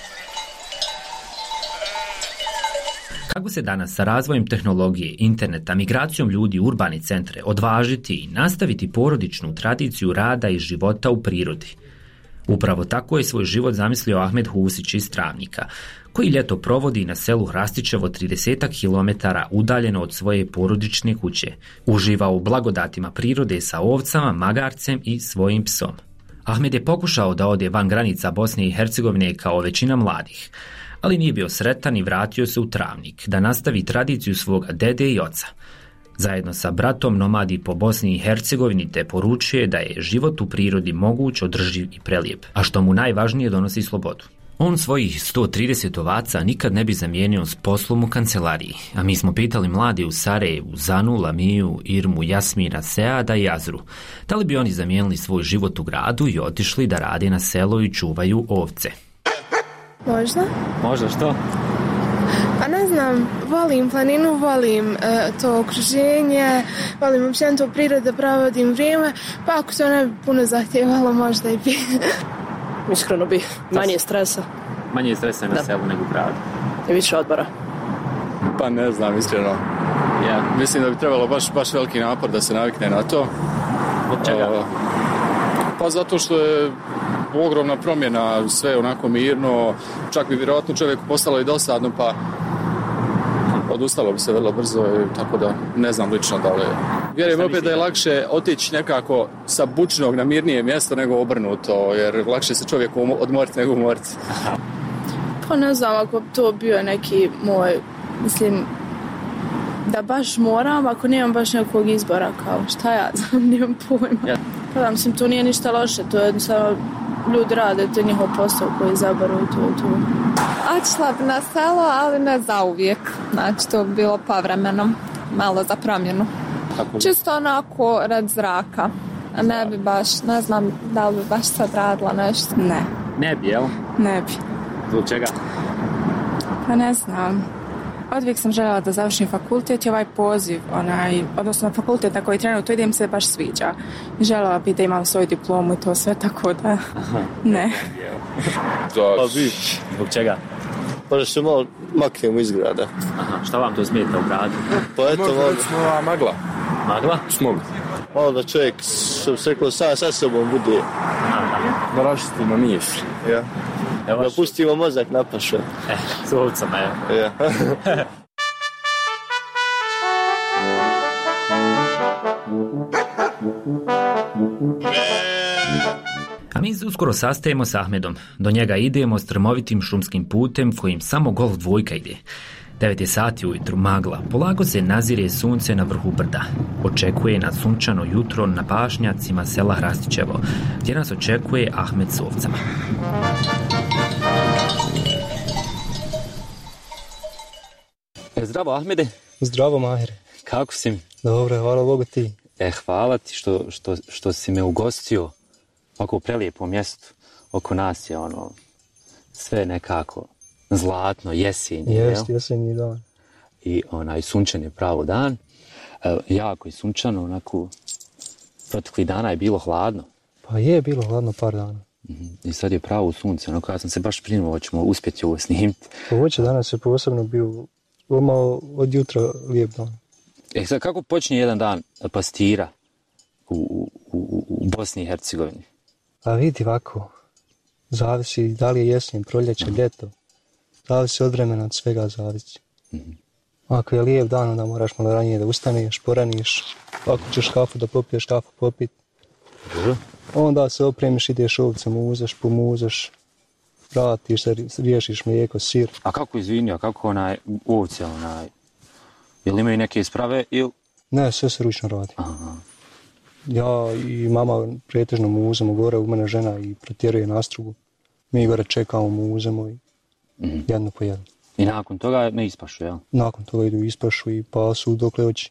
Kako se danas sa razvojem tehnologije, interneta, migracijom ljudi u urbane centre odvažiti i nastaviti porodičnu tradiciju rada i života u prirodi? Upravo tako je svoj život zamislio Ahmed Husić iz Travnika, koji ljeto provodi na selu Hrastićevo trideset kilometara udaljeno od svoje porodične kuće. Uživa u blagodatima prirode sa ovcama, magarcem i svojim psom. Ahmed je pokušao da ode van granica Bosne i Hercegovine kao većina mladih, ali nije bio sretan i vratio se u Travnik da nastavi tradiciju svoga dede i oca. Zajedno sa bratom nomadi po Bosni i Hercegovini te poručuje da je život u prirodi moguć, održiv i prelijep, a što mu najvažnije donosi slobodu. On svojih sto trideset ovaca nikad ne bi zamijenio s poslom u kancelariji, a mi smo pitali mladi u Sarajevu, Zanu, Lamiju, Irmu, Jasmina, Seada i Azru, da li bi oni zamijenili svoj život u gradu i otišli da rade na selu i čuvaju ovce. Možda? Možda što? Pa ne znam, volim planinu, volim e, to okruženje, volim općenito prirodu, provodim vrijeme, pa ako to ne bi puno zahtjevalo, možda i bi. Iskreno bi, manje stresa. Manje stresa na da. Selu nego u gradu. I više odbora. Pa ne znam, iskreno. Yeah. Mislim da bi trebalo baš, baš veliki napor da se navikne na to. Od čega? Uh, pa zato što je ogromna promjena, sve onako mirno, čak bi vjerojatno čovjeku postalo i dosadno, pa odustalo bi se vrlo brzo, tako da ne znam lično da li... Vjerujem opet da je lakše otići nekako sa bučnog na mirnije mjesto nego obrnuto, jer lakše se čovjeku odmoriti nego umoriti. Pa ne znam, ako to bio neki moj, mislim, da baš moram, ako nemam baš nekog izbora, kao šta ja znam, nemam pojma. Ja. Pa da, mislim, to nije ništa loše, to je jednostavno ljudi rade, to je njihov posao koji izabaru i to je to. Otišla bi na selo, ali ne zauvijek. Znači, to bi bilo povremeno, malo za promjenu. Kako? Čisto onako rad zraka. A ne bi baš, ne znam da li bi baš sad radila nešto. Ne. Ne bi, jel? Ne bi. Zbog čega? Pa ne znam. Odvijek sam željela da završim fakultet i ovaj poziv, onaj, odnosno fakultet na koji trenutno idem se baš sviđa. Željela bi da imam svoju diplomu i to sve, tako da Aha, ne. Pa bi. Zbog čega? Pa da se malo maknemo iz grada. Aha, šta vam to smeta u gradu? Pa eto, možda malo... recimo ova magla. Magla? Smog. Malo da čovjek, što se rekao, sam sa sobom bude. Da rašistimo misli. Ja. Evo Da pustimo mozak na pašu. Eh, s ovcama, evo. Ja. A mi se uskoro sastajemo s Ahmedom. Do njega idemo strmovitim šumskim putem kojim samo golf dvojka ide. devet je sati ujutru, magla. Polako se nazire sunce na vrhu brda. Očekuje nas sunčano jutro na pašnjacima sela Hrastićevo, gdje nas očekuje Ahmed s ovcama. E, zdravo Ahmede. Zdravo Mahire. Kako si? Dobro, hvala Bogu ti. E, hvala ti što, što, što si me ugostio ovako u prelijepom mjestu. Oko nas je ono sve nekako zlatno, jesenje. Jest, jesenji dan. I onaj sunčan je pravo dan. E, jako je sunčano, onako proteklih dana je bilo hladno. Pa je bilo hladno par dana. Mm-hmm. I sad je pravo sunce, onako ja sam se baš brinuo, hoćemo uspjeti ovo snimiti. Ovo će danas je posebno bio malo od jutra lijep dan. E sad, kako počinje jedan dan pastira u, u, u, u Bosni i Hercegovini? A vidi ovako, zavisi da li je jesen, proljeće, mm-hmm. ljeto. Zavisi od vremena, od svega zavisi. Mm-hmm. Ako je lijep dan, onda moraš malo ranije da ustaneš, poraniš. Ako ćeš kafu da popiješ, kafu popit. Mm-hmm. Onda se opremiš, ideš ovce, muzeš, pomuzeš, vratiš se, riješiš mlijeko, sir. A kako izvini, a kako onaj ovce, onaj, jel imaju neke isprave ili? Ne, sve se ručno radi. Aha. Ja i mama pretežno muzemo gore, u mene žena i protjeruje nastrugu. Mi gore čekamo, muzemo i mm-hmm. jedno po jedno. I nakon toga ne ispašu, jel? Nakon toga idu ispašu i pasu dokle hoće.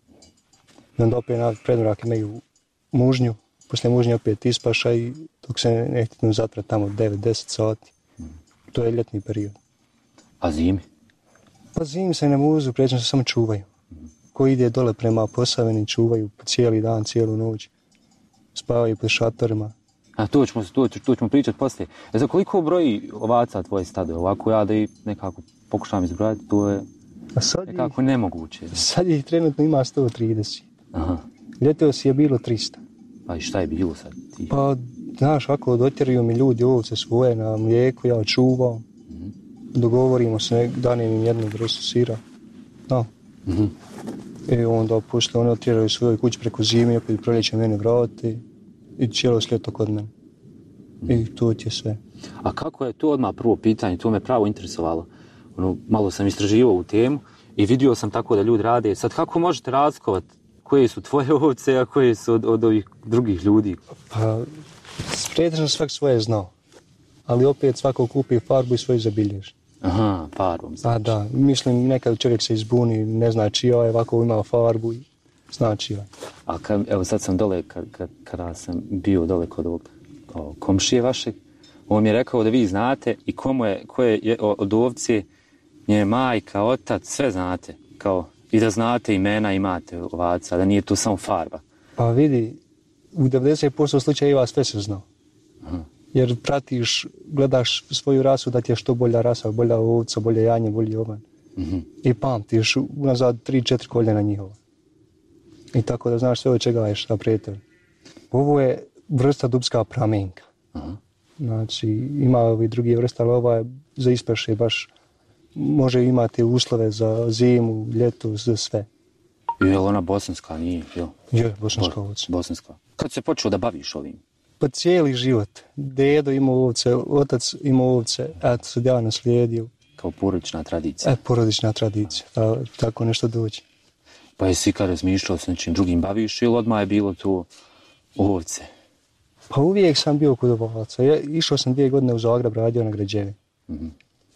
I onda opet na predmrak imaju mužnju. Poslije mužnje opet ispaša i dok se ne htitnu zatra tamo devet do deset sati. Mm. To je ljetni period. A zimi? Pa zimi se ne muzu, prečno se samo čuvaju. Mm. Ko ide dole prema Posavini, čuvaju cijeli dan, cijelu noć. Spavaju pod šatorima. A to ćemo, to, to ćemo pričati poslije. E za koliko broji ovaca tvoje stado? Ovako ja da i nekako pokušam izbrojati, to je nekako ih, nemoguće. Sad ih trenutno ima sto trideset. Aha. Ljetos je bilo tristo. Pa i šta je bilo sad? Ti? Pa, znaš, ako dotjeraju mi ljudi ovce svoje na mlijeko, ja čuvam. Mm-hmm. Dogovorimo se, danem im jednu vrstu sira. No. Mm-hmm. I onda poslije one otjeraju svoje kući preko zime, opet proljeće mene vrati i cijelo ljeto kod mene. Mm-hmm. I to ti je sve. A kako je to odmah prvo pitanje, to me pravo interesovalo. Ono, malo sam istraživao u temu i vidio sam tako da ljudi rade. Sad kako možete razlikovati koje su tvoje ovce, a koje su od, od ovih drugih ljudi? Pa, pretežno svak svoje znao. Ali opet svako kupi farbu i svoju zabilježi. Aha, farbom znači. A da, mislim nekad čovjek se izbuni, ne zna čija je, ovako ima farbu i zna čija. A kad, evo sad sam dole, kad, kad, kada sam bio dole kod ovog o, komšije vašeg, on mi je rekao da vi znate i komu je, ko je od ovce, nje majka, otac, sve znate, kao i da znate imena imate ovaca, da nije to samo farba. Pa vidi, u devedeset posto slučajeva sve se zna. Aha. Jer pratiš, gledaš svoju rasu da ti je što bolja rasa, bolja ovca, bolje janje, bolji ovan. Uh-huh. I pamtiš unazad tri četiri koljena njihova. I tako da znaš sve od čega je šta prijatelj. Ovo je vrsta dubska pramenka. Uh-huh. Znači, ima ovi drugi vrsta, ali ova je za ispaše baš može imati uslove za zimu, ljeto, za sve. Je li ona bosanska, nije? Jel? Je, bosanska ovca. Bosanska. Kad se počeo da baviš ovim? Pa cijeli život. Dedo imao ovce, otac imao ovce, eto sad ja naslijedio. Kao porodična tradicija? E, porodična tradicija, ta, tako nešto dođe. Pa jesi kad razmišljao s nečim drugim baviš ili odmah je bilo to ovce? Pa uvijek sam bio kod ovaca. Ja išao sam dvije godine u Zagreb, radio na građevi. Mm-hmm.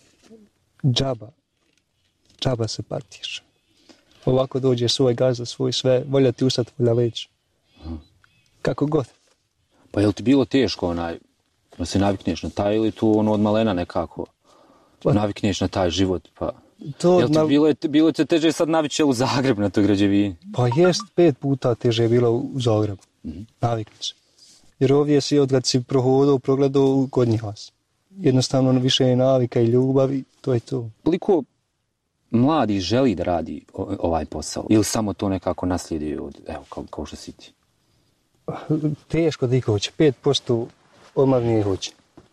Džaba. Džaba se patiš. Ovako dođe svoj gazda, svoj sve, volja ti ustat, volja leći. Mm. Kako god. Pa je li ti bilo teško onaj, da se navikneš na taj ili tu ono od malena nekako pa, navikneš na taj život? Pa, to, je li ti na... bilo, bilo te teže sad navići u Zagreb na toj građevini? Pa jest, pet puta teže je bilo u Zagrebu. Mm-hmm. Navikni se. Jer ovdje si od kad si prohodao, progledao kod njih vas. Jednostavno više je navika i ljubavi, to je to. Koliko mladi želi da radi ovaj posao? Ili samo to nekako naslijedi od, evo, kao, kao što si ti? Teško da ih hoće. pet posto odmah nije hoće.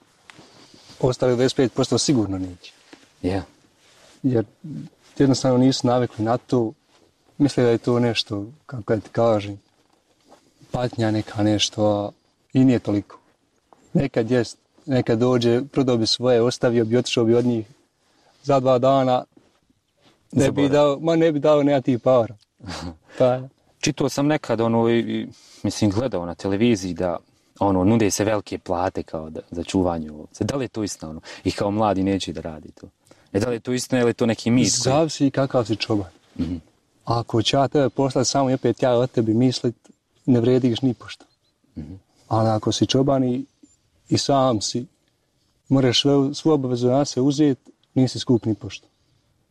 Ostali dvadeset pet posto sigurno neće. Yeah. Jer jednostavno nisu navikli na to. Misle da je to nešto, kako ti kažem, patnja neka nešto, a i nije toliko. Nekad jest, nekad dođe, prodao bi svoje, ostavio bi, otišao bi od njih za dva dana, ne bi dao, ma ne bi dao nekakvih para. Pa, čitao sam nekad, ono, i, mislim, gledao na televiziji da ono, nude se velike plate kao da, za čuvanje ovce. Da li je to istina? Ono? I kao mladi neće da radi to. E, da li je to istina ili je to neki mit? Zavisi kakav si čoban. Mm-hmm. Ako će ja tebe poslati samo i opet ja od tebi mislit, ne vrediš ni pošto. Mm-hmm. Ali ako si čoban i, i sam si, moraš sve, svu obavezu na se uzeti, nisi skup ni pošto.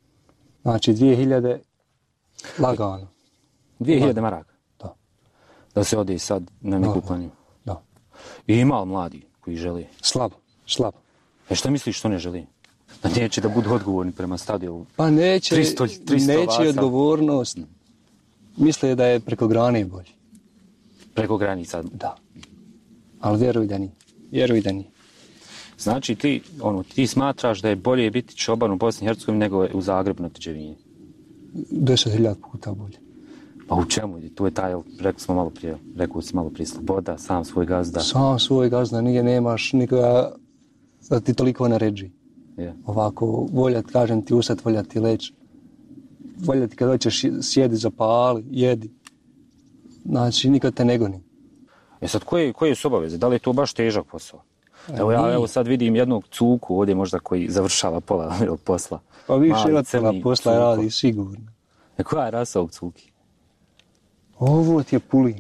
Znači dvije hiljade lagano. dvije hiljade maraka? Da. Da se ode sad na neku planinu? Da. I ima li mladi koji žele? Slabo, slabo. E šta misliš što ne želi? Da neće da budu odgovorni prema stadionu? Pa neće, tristo, tristo neće odgovornost. Misle da je preko grane bolje. Preko granica? Da. Ali vjeruj da nije. Vjeruj da nije. Znači ti, ono, ti smatraš da je bolje biti čoban u Bosni i Hercegovini nego u Zagrebu na Tiđevini? Deset hiljada puta bolje. Pa u čemu? Tu je taj, rekli smo malo prije, rekao si malo prije, sloboda, sam svoj gazda. Sam svoj gazda, nije, nemaš nikoga da ti toliko naređi. Yeah. Ovako, voljati, kažem ti, usat, voljati leći. Voljati kad hoćeš sjedi, zapali, jedi. Znači, nikad te ne goni. E sad, koje, koje su obaveze? Da li je to baš težak posao? Evo ja evo sad vidim jednog cuku ovdje možda koji završava pola posla. Pa više od pola posla cuko. Radi sigurno. E koja je rasa ovog cuki? Ovo ti je pulin.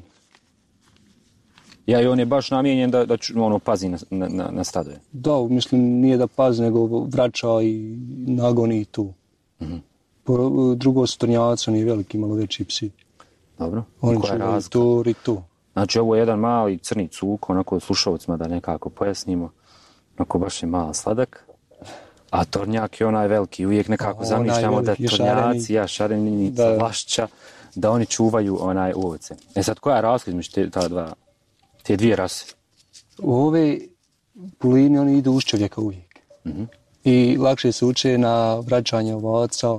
Ja, i on je baš namijenjen da, da ono, pazi na, na, na stadove. Da, mislim, nije da pazi, nego vraća i nagoni i tu. Mm-hmm. Po, drugo su tornjaci, oni je veliki, malo veći psi. Dobro. Oni čuvaju to i to. Znači, ovo je jedan mali crni cuk, onako slušalcima da nekako pojasnimo. Onako baš je mala sladak. A tornjak je onaj veliki. Uvijek nekako zamišljamo da tornjaci, ja, šarenica, vlašća, da oni čuvaju onaj ovce. E sad, koja je razlika između te, ta dva, te dvije rase? Ove pulini, oni idu uz čovjeka uvijek. Mm-hmm. I lakše se uče na vraćanje ovaca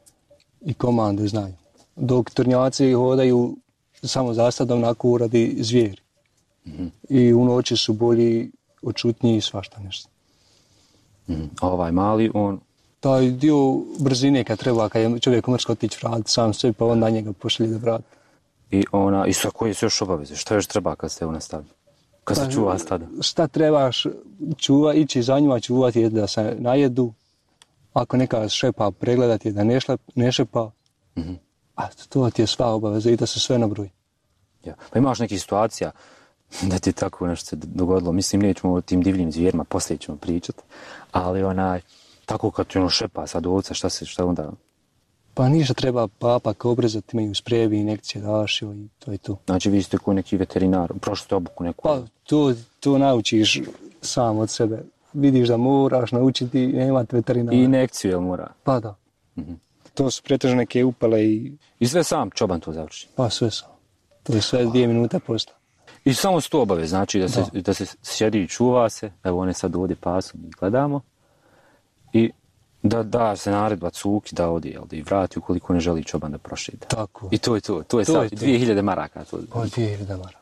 i komande znaju. Dok tornjaci hodaju samo zasadom onako radi zvijeri. Mm-hmm. I u noći su bolji, očutniji i svašta nešto. Mm-hmm. A ovaj mali, on... Taj dio brzine kad treba, kad je čovjek mrsko otići vrati sam sve, pa onda njega pošalje da vrati. I ona, i sa koje su još obaveze? Što još treba kad ste u stavi? Kad pa, se čuva stada? Šta trebaš čuva, ići za njima čuvati je da se najedu. Ako neka šepa pregledati je da ne, šlep, ne šepa. Mm-hmm. A to ti je sva obaveza i da se sve nabroji. Ja. Pa imaš nekih situacija da ti tako nešto se dogodilo. Mislim, nećemo o tim divljim zvijerima, poslije ćemo pričati. Ali onaj, tako kad ti ono šepa sad ovca, šta se, šta onda... Pa ništa treba papak obrezati, imaju sprejevi, injekcije daš i to je to. Znači vi ste koji neki veterinar, prošli ste obuku neku? Pa to, to naučiš sam od sebe. Vidiš da moraš naučiti, nemate veterinara. I injekciju jel mora? Pa da. Mm-hmm. To su pretežno neke upale i... I sve sam čoban to završi? Pa sve sam. To je sve dvije minute posla. I samo sto obave, znači da se, da. da se sjedi i čuva se, evo one sad ovdje pasu, mi gledamo. I da da se naredba cuki da odi, jel, da i vrati ukoliko ne želi čoban da prošida. Tako. I to je to, to je to sad dvije hiljade maraka. To. Pa dvije hiljade maraka.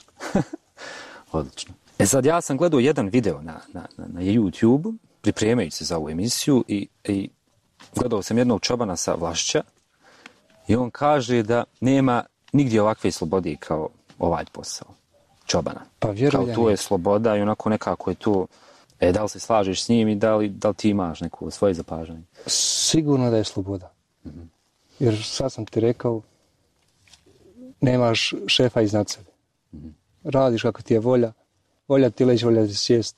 Odlično. E sad ja sam gledao jedan video na, na, na YouTube, pripremajući se za ovu emisiju i, i gledao sam jednog čobana sa Vlašća i on kaže da nema nigdje ovakve slobode kao ovaj posao čobana. Pa vjerujem. Kao to je sloboda i onako nekako je to... E, da li se slažeš s njim i da li, da li ti imaš neko svoje zapažanje? Sigurno da je sloboda. Mm-hmm. Jer sad sam ti rekao, nemaš šefa iznad sebe. Mm-hmm. Radiš kako ti je volja, volja ti leći, volja ti sjest.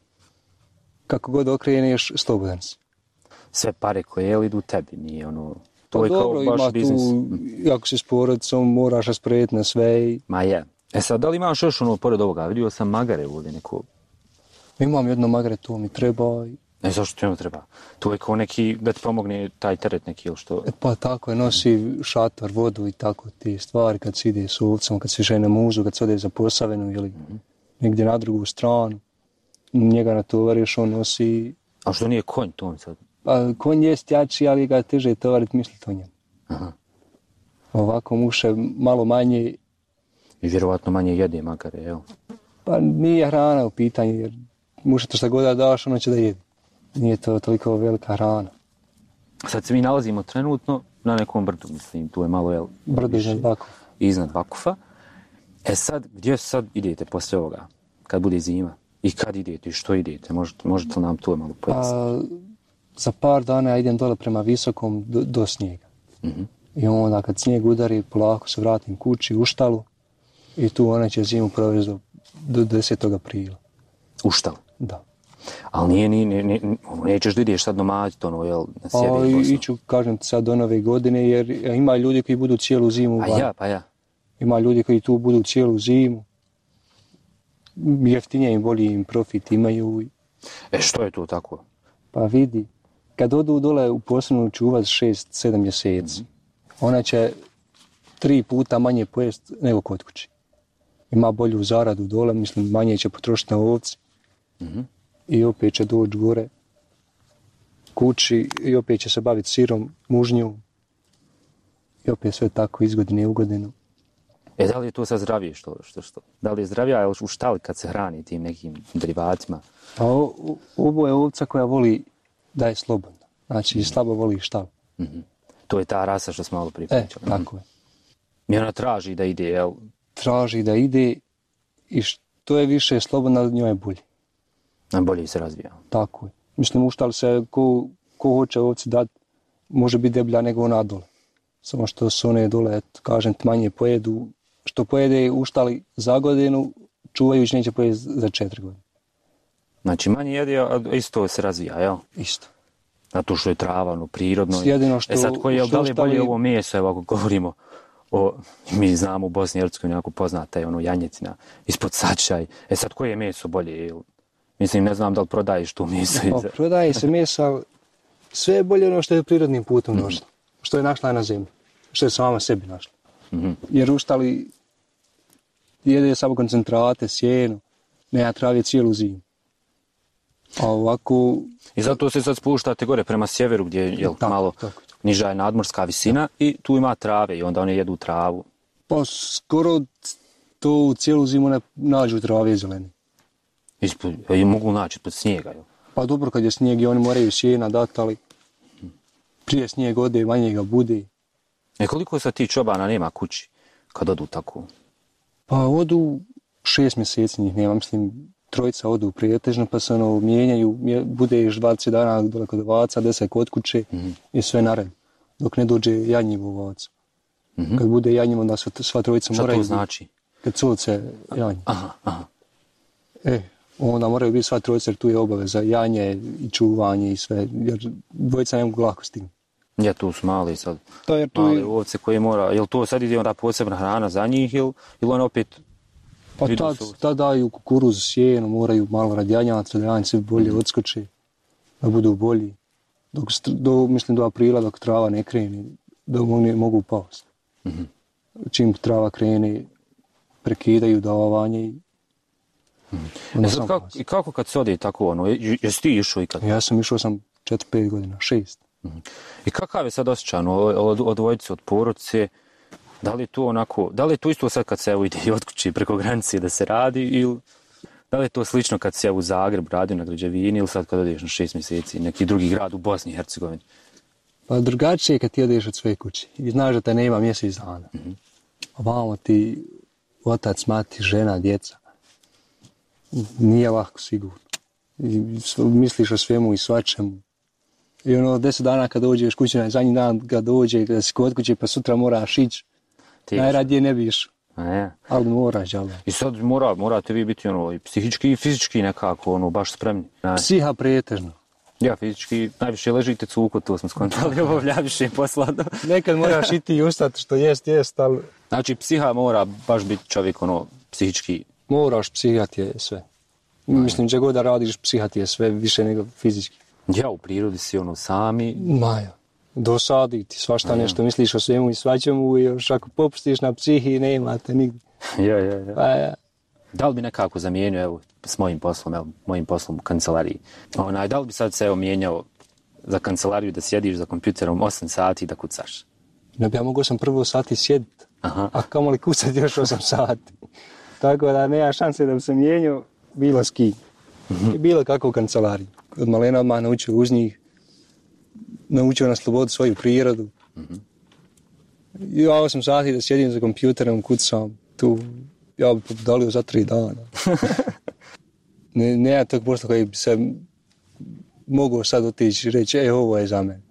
Kako god okreneš, slobodan si. Sve pare koje idu tebi, nije ono... To pa je dobro, kao baš biznis. Tu, ako si s porodicom, moraš rasporediti na sve. I... Ma je. E sad, da li imaš još ono pored ovoga? Vidio sam magare ovdje neko... Imam jedno magare, to mi treba. I... E, zašto ti treba? To je kao neki, da ti pomogne taj teret neki ili što? E, pa tako je, nosi šator, vodu i tako te stvari kad se ide s ovcama, kad se žene muzu, kad se ode za Posavinu ili mm-hmm. negdje na drugu stranu. Njega natovariš, on nosi... A što nije konj to on sad? Pa konj jest jači, ali ga teže tovariti misliti o njemu. Aha. Ovako muše malo manje... I vjerovatno manje jede magare, evo. Pa nije hrana u pitanju, jer muše to šta god da daš, ono će da jede. Nije to toliko velika hrana. Sad se mi nalazimo trenutno na nekom brdu, mislim, tu je malo, jel... Brdo iznad Vakufa. Iznad Vakufa. E sad, gdje sad idete poslije ovoga, kad bude zima? I kad idete i što idete? Možete, možete li nam to malo pojasniti? Pa, za par dana ja idem dole prema Visokom do, do snijega. Mm-hmm. I onda kad snijeg udari, polako se vratim kući u štalu i tu ona će zimu provesti do, do desetog aprila. U štalu? Da. Ali nije, nije, nije, nije, nećeš da ideš sad domaćiti ono, jel, na sjedi? Pa iću, kažem ti sad do nove godine, jer ima ljudi koji budu cijelu zimu. Pa ja, pa ja. Ima ljudi koji tu budu cijelu zimu. Jeftinije im, bolji im profit imaju. E što je to tako? Pa vidi, kad odu dole u posebnu čuvat šest sedam mjeseci, ona će tri puta manje pojest nego kod kući. Ima bolju zaradu dole, mislim manje će potrošiti na ovci. Mm-hmm. I opet će doći gore kući i opet će se baviti sirom, mužnjom. I opet sve tako iz godine u godinu. E, da li je to sad zdravije što, što, što? Da li je zdravija u štali kad se hrani tim nekim derivatima? Pa o, ovo je ovca koja voli da je slobodna. Znači, mm-hmm. slabo voli štalu. Mm-hmm. To je ta rasa što smo malo prije pričali. E, tako je. I ona traži da ide, jel? Traži da ide i što je više slobodna, njoj je bolje. A bolje se razvija. Tako je. Mislim, u štali se ko, ko hoće ovci dati, može biti deblja nego ona dole. Samo što su one dole, et, kažem, manje pojedu. Što pojede u štali za godinu, čuvajući neće pojesti za četiri godine. Znači manje jede, a isto se razvija, jel? Isto. Zato što je trava, ono, prirodno. Jedino što, e sad, koji je, da li je bolje štali... ovo meso, evo ako govorimo o, mi znamo u Bosni i Hercegovini jako poznata je ono janjetina ispod sačaj. E sad, koje je meso bolje? Mislim, ne znam da li prodaješ tu meso. O, prodaje se meso, sve je bolje ono što je prirodnim putom mm. došlo. Što je našla na zemlji. Što je sama sebi našla. Mm-hmm. Jer u štali jede samo koncentrate, sjeno, nema trave cijelu zimu. A ovako... I zato se sad spuštate gore prema sjeveru gdje je jel, tako, malo tako. niža je nadmorska visina tako. I tu ima trave i onda one jedu travu. Pa skoro to u cijelu zimu ne nađu trave zelene. Ispod, i mogu naći pod snijega, jel? Pa dobro kad je snijeg i oni moraju sjena dati, ali prije snijeg ode, manje ga bude. E koliko sad ti čobana nema kući kad odu tako? Pa odu šest mjeseci njih nema, mislim trojica odu prijetežno pa se ono mijenjaju, budeš dvadeset dana dole kod ovaca, deset kod kuće mm-hmm. i sve nared, dok ne dođe janjiv ovac. Mm-hmm. Kad bude janjiv onda sva, sva trojica šta moraju... Šta to znači? Kad culce janjiv. Aha, aha. E, onda moraju biti sva trojica jer tu je obaveza janje i čuvanje i sve, jer dvojica ne mogu lako stignuti. Ja, tu su mali sad, to je tu mali i... ovce koji mora, jel to sad ide onda posebna hrana za njih ili, ili on opet... Pa tad, tad daju kukuruz, sjeno, moraju malo radi janjaca, da janjci bolje mm-hmm. odskoče, da budu bolji. Dok, do, mislim do aprila dok trava ne krene, da mogu, mogu past. Mm-hmm. Čim trava krene, prekidaju davanje i... Mm-hmm. E sad, kako, i kako kad se ode tako ono, jesi ti išao ikad? Ja sam išao sam četiri pet godina, šest. Mm-hmm. I kakav je sad osjećan od, od dvojice, od porodice? Da li je to onako, da li je to isto sad kad se evo ide od kući preko granice da se radi ili da li je to slično kad se u Zagreb radio na građevini ili sad kad odeš na šest mjeseci neki drugi grad u Bosni i Hercegovini? Pa drugačije je kad ti odeš od svoje kuće i znaš da te nema mjesec dana. Mm-hmm. Ovamo ti otac, mati, žena, djeca. Nije lako sigurno. I misliš o svemu i svačemu. I ono deset dana kad dođeš kući, na zadnji dan kad dođe, kada si kod kuće pa sutra moraš ići. Najradije ne bi išao. Ja. Ali moraš, jel? I sad mora, morate vi biti ono, i psihički i fizički nekako, ono, baš spremni. Ne. Psiha pretežno. Ja, fizički, najviše ležite cuku, to smo skontali, ovo više posla. Nekad moraš iti i ustati, što jest, jest, ali... Znači, psiha mora baš biti čovjek, ono, psihički... Moraš, psihat je sve. Mislim, gdje god da radiš, psihat je sve više nego fizički. Ja, u prirodi si ono sami... Maja, dosadi ti svašta nešto, misliš o svemu i svačemu i još ako popustiš na psihi, nemate nigdje. Ja, ja, ja. Pa ja. Da li bi nekako zamijenio, evo, s mojim poslom, evo, mojim poslom u kancelariji, onaj, da li bi sad se, evo, mijenjao za kancelariju da sjediš za kompjuterom osam sati da kucaš? Ne bi ja mogao sam prvo sati sjediti, a kamoli kucati još osam sati. Tako da nema šanse da bi se mijenjao, bilo s kim. Mm-hmm. I bilo kako u kancelariji. Od malena odmah naučio uz njih, naučio na slobodu svoju prirodu. Mm-hmm. I ja osam sati da sjedim za kompjuterom, kucam, tu ja bi podalio za tri dana. ne, nema tog posla koji bi se mogao sad otići i reći, e, ovo je za mene.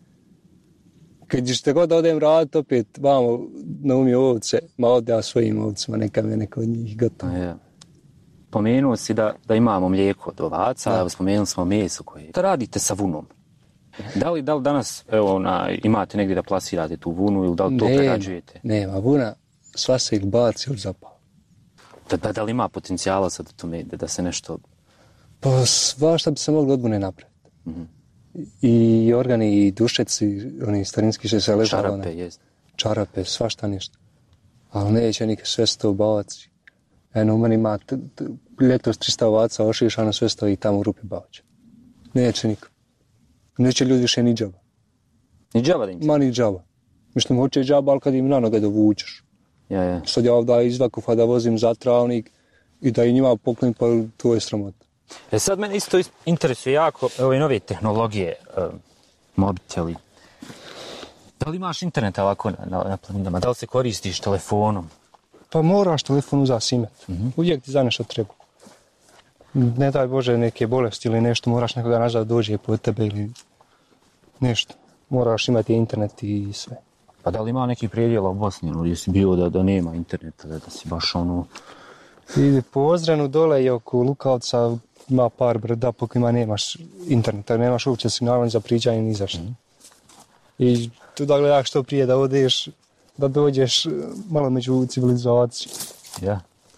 Kad ćete god da odem raditi, opet vamo na umi ovce, ma ode ja svojim ovcima, neka me neko od njih gotovo. Ja. Pomenuo si da, da imamo mlijeko od ovaca, evo spomenuli smo meso koje... Da radite sa vunom. Da li, da li danas evo, na, imate negdje da plasirate tu vunu ili da li to nema, prerađujete? Nema, vuna sva se ili baci ili zapala. Da, da, da li ima potencijala sad u tome da, da se nešto... Pa svašta bi se moglo odbune napraviti. Mm-hmm. I organi, i dušeci, oni starinski što se ležava. Čarape, jest. Čarape, svašta ništa. Ali neće nikad sve sto baci. Eno, u meni ima t- t- ljetos tristo ovaca ošišano, sve stoji tamo u rupi baoća. Neće niko. Neće ljudi više ni džaba. Ni džaba da im? Ma ni džaba. Mislim, hoće džaba, ali kad im na noge dovučeš. Ja, ja. Sad ja ovdje iz Vakufa da vozim za travnik i da i njima poklim, pa to je sramota. E sad mene isto interesuje jako ove nove tehnologije, um, mobiteli. Da li imaš internet ovako na, na, na planinama? Da li se koristiš telefonom? Pa moraš telefon uzeti simet. Mm-hmm. Uvijek ti za nešto treba. Ne daj Bože neke bolesti ili nešto, moraš nekoga nazad dođe po tebe ili nešto. Moraš imati internet i sve. Pa da li ima neki predjela u Bosni, ono, gdje si bio da, da nema interneta, da, da si baš ono... I po Ozrenu dole i oko Lukavca ima par brda po kojima nemaš interneta, nemaš uopće signala za pričanje ni za što. Mm. I tu da gledaš što prije da odeš, da dođeš malo među civilizaciju. Ja.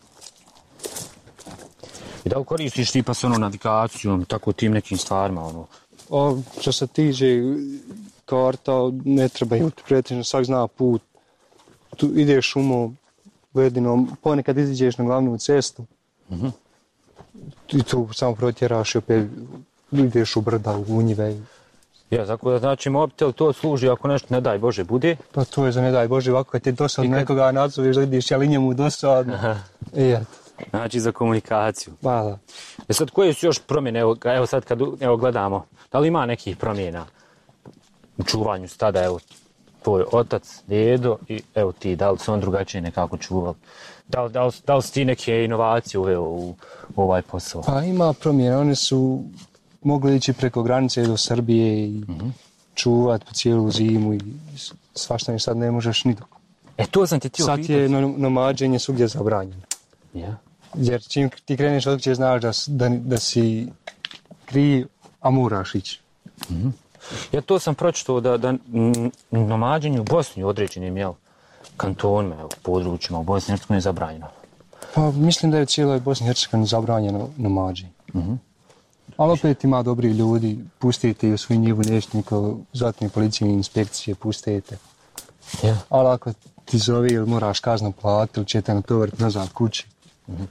I da li koristiš tipa s ono navigacijom, tako tim nekim stvarima, ono? O, što se tiče karta, ne treba imati pretežno, svak zna put. Tu ideš šumom, ledinom, ponekad iziđeš na glavnu cestu. Mm-hmm. I tu samo protjeraš i opet ideš u brda, u njive. Ja, tako da znači mobitel to služi ako nešto ne daj Bože bude? Pa to je za ne daj Bože, ovako kad te dosadno kad... nekoga nadzoveš da vidiš ali njemu dosadno. E, znači za komunikaciju. Pa da. E sad koje su još promjene, evo, evo sad kad evo, gledamo, da li ima nekih promjena u čuvanju stada, evo tvoj otac, djedo i evo ti, da li su on drugačije nekako čuvali? Da li, da li, da li su ti neke inovacije uveo u, u ovaj posao? Pa ima promjena, one su mogli ići preko granice do Srbije i mm-hmm. čuvati po cijelu zimu i svašta ne sad ne možeš ni dok. E to sam ti htio pitati. Sad je nomađenje svugdje zabranjeno. Ja. Jer čim ti kreneš od će znaš da, da, da si kriv, a moraš ići. Mm-hmm. Ja to sam pročitao da, da nomađenje u Bosni u određenim jel, kantonima, evo, područjima u Bosni i Hercegovini je zabranjeno. Pa mislim da je u cijeloj Bosni i Hercegovini zabranjeno nomađenje. Mm-hmm. Ali opet ima dobri ljudi, pustite u svoju njivu, nećete niko zatni policije i inspekcije, pustite. Yeah. Ali ako ti zove ili moraš kaznu platiti ili će te natovariti nazad kući. Mm-hmm.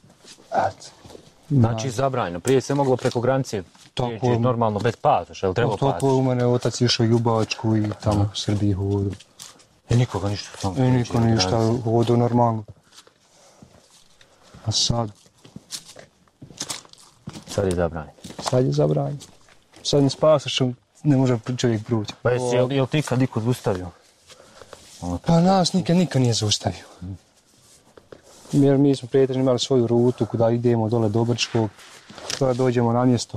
Znači zabranjeno, prije se moglo preko granice prijeći normalno bez pasoša, jel treba pasoš? To u mene otac išao u Bačku i tamo u Srbiji hodu. I nikoga ništa tamo I niko ništa hodu normalno. A sad? Sad je zabranjeno. Sad je zabranjeno. Sad ne s pasošom ne može čovjek proći. Pa jesi, jel, jel ti kad niko zaustavio? Pa nas nikad niko nije zaustavio. Hmm. Jer mi smo pretežno imali svoju rutu kuda idemo dole do Brčkog, kada dođemo na mjesto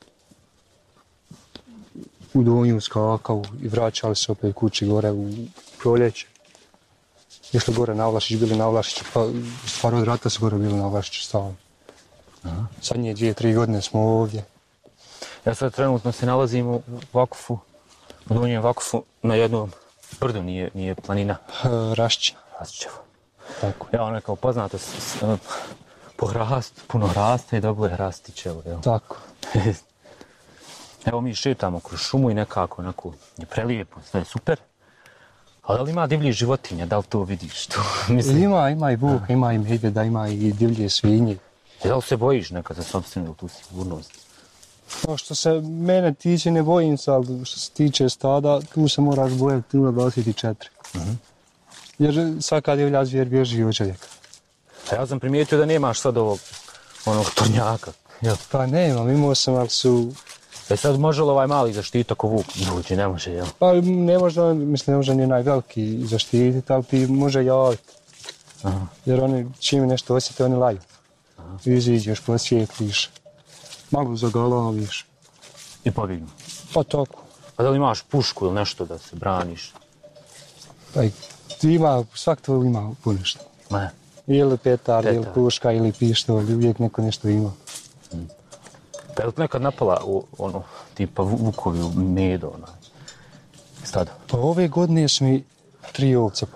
u Donju, Skakavu i vraćali se opet kući gore u proljeće. Išli gore na Vlašić, bili na Vlašiću, pa stvar od rata su gore bili na Vlašiću stavili. Zadnje dvije, tri godine smo ovdje. Ja sad trenutno se nalazim u Vakufu, u Donjem Vakufu, na jednom brdu, nije, nije planina. Rašće. Rašćevo. Tako. Ja, ono je kao poznato, s, s, po hrast, puno hrasta i dobro je hrastićevo. Evo. Tako. Evo mi šetamo kroz šumu i nekako onako je prelijepo, sve je super. Ali da li ima divlji životinja, da li to vidiš? To, mislim... Ima, ima i vuka, ima i medvjeda, ima i divlje svinje. I da li se bojiš nekad za sobstvenu tu sigurnost? No, što se mene tiče ne bojim se, ali što se tiče stada, tu se moraš bojati nula dvadeset četiri. Uh-huh. Jer svaka divlja zvijer bježi od čovjeka. A ja sam primijetio da nemaš sad ovog onog tornjaka. Jel? Pa nemam, imao sam, ali su... E sad može li ovaj mali zaštiti ako vuk dođe, ne može, jel? Pa ne može, mislim, ne može ni najveliki zaštititi, ali ti može javiti. Aha. Jer oni čim nešto osjete, oni laju. Aha. Iziđeš, posvijetliš, malo zagalaviš. I pobjegnu? Pa tako. A da li imaš pušku ili nešto da se braniš? Pa ima, svak to ima puno što. Ne. Ili petard, ili puška, ili pištolj, uvijek neko nešto ima. Hmm. Pa je li nekad napala u ono, tipa vukovi u medo, onaj, stada? Pa ove godine su mi tri ovce pojavili.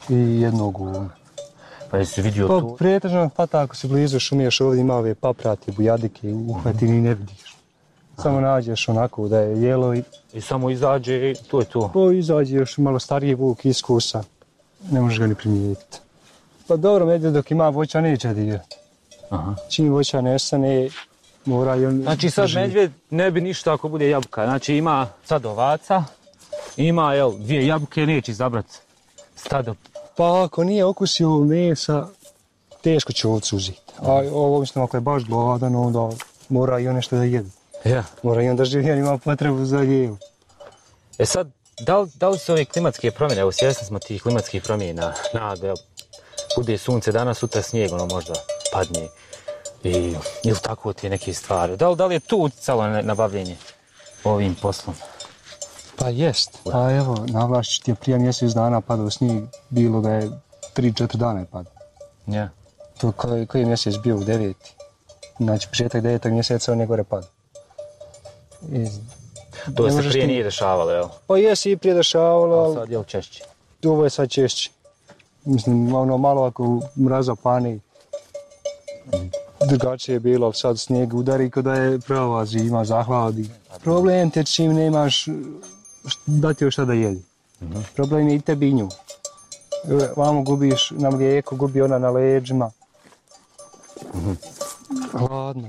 i jednog govna. Pa jesi vidio pa, to? Pretežno, pa tako si blizu šumiješ ovdje, ima ove paprate, bujadike, uhvati ni ne vidiš. Samo nađeš onako da je jelo i... I samo izađe i to je to? Pa izađe još malo stariji vuk iskusa, ne možeš ga ni primijetiti. Pa dobro, medvjed dok ima voća neće dirati. Aha. Čim voća nestane, mora i on... Znači sad živi. medvjed ne bi ništa ako bude jabuka. Znači ima sad ovaca, ima jel, dvije jabuke, neće izabrat stado. Pa ako nije okusio mesa, teško će ovcu uzeti. A ovo mislim ako je baš gladan, onda mora i on nešto da jede. Ja. Mora i on da živi, on ima potrebu za jelu. E sad, da li, da li su ove klimatske promjene, evo svjesni smo tih klimatskih promjena, naglo, jel, bude sunce danas, sutra snijeg, ono možda padne. I, ili tako ti neke stvari. Da li, da li je to utjecalo na, na bavljenje ovim poslom? Pa jest. Pa evo, navlašći ti je prije mjesec dana padao snijeg, bilo da je tri četiri dana je padao. Ja. To koji, koji je mjesec bio u deveti. Znači, početak devetog mjeseca on je gore padao. I, to se prije ti... nije dešavalo, jel? Pa jesi i prije dešavalo, ali... sad je li češće? Ovo je sad češće. Mislim, ono malo ako mraza pani, drugačije je bilo, ali sad snijeg udari kada je prava zima, zahladi. Problem te čim nemaš da ti još šta da jedi. Uh-huh. Problem je i tebi i nju. Vamo gubiš na mlijeku, gubi ona na leđima. Uh-huh. Hladno.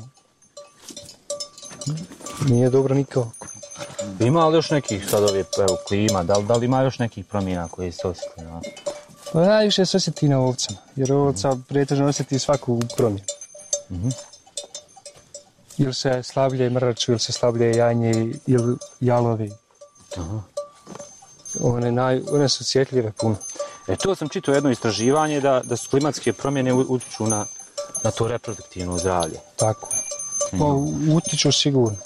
Nije dobro nikako. Ima li još nekih sad ove evo, klima, da li, da li ima još nekih promjena koje se osjeti? No? Pa najviše se osjeti na ovcama, jer ovca pretežno osjeti svaku promjenu. Uh-huh. Ili se slablje mraču, ili se slablje janje, ili jalovi. Uh-huh. One, naj, one su osjetljive puno. E to sam čitao jedno istraživanje da, da su klimatske promjene utiču na, na to reproduktivno zdravlje. Tako. Pa utiču sigurno.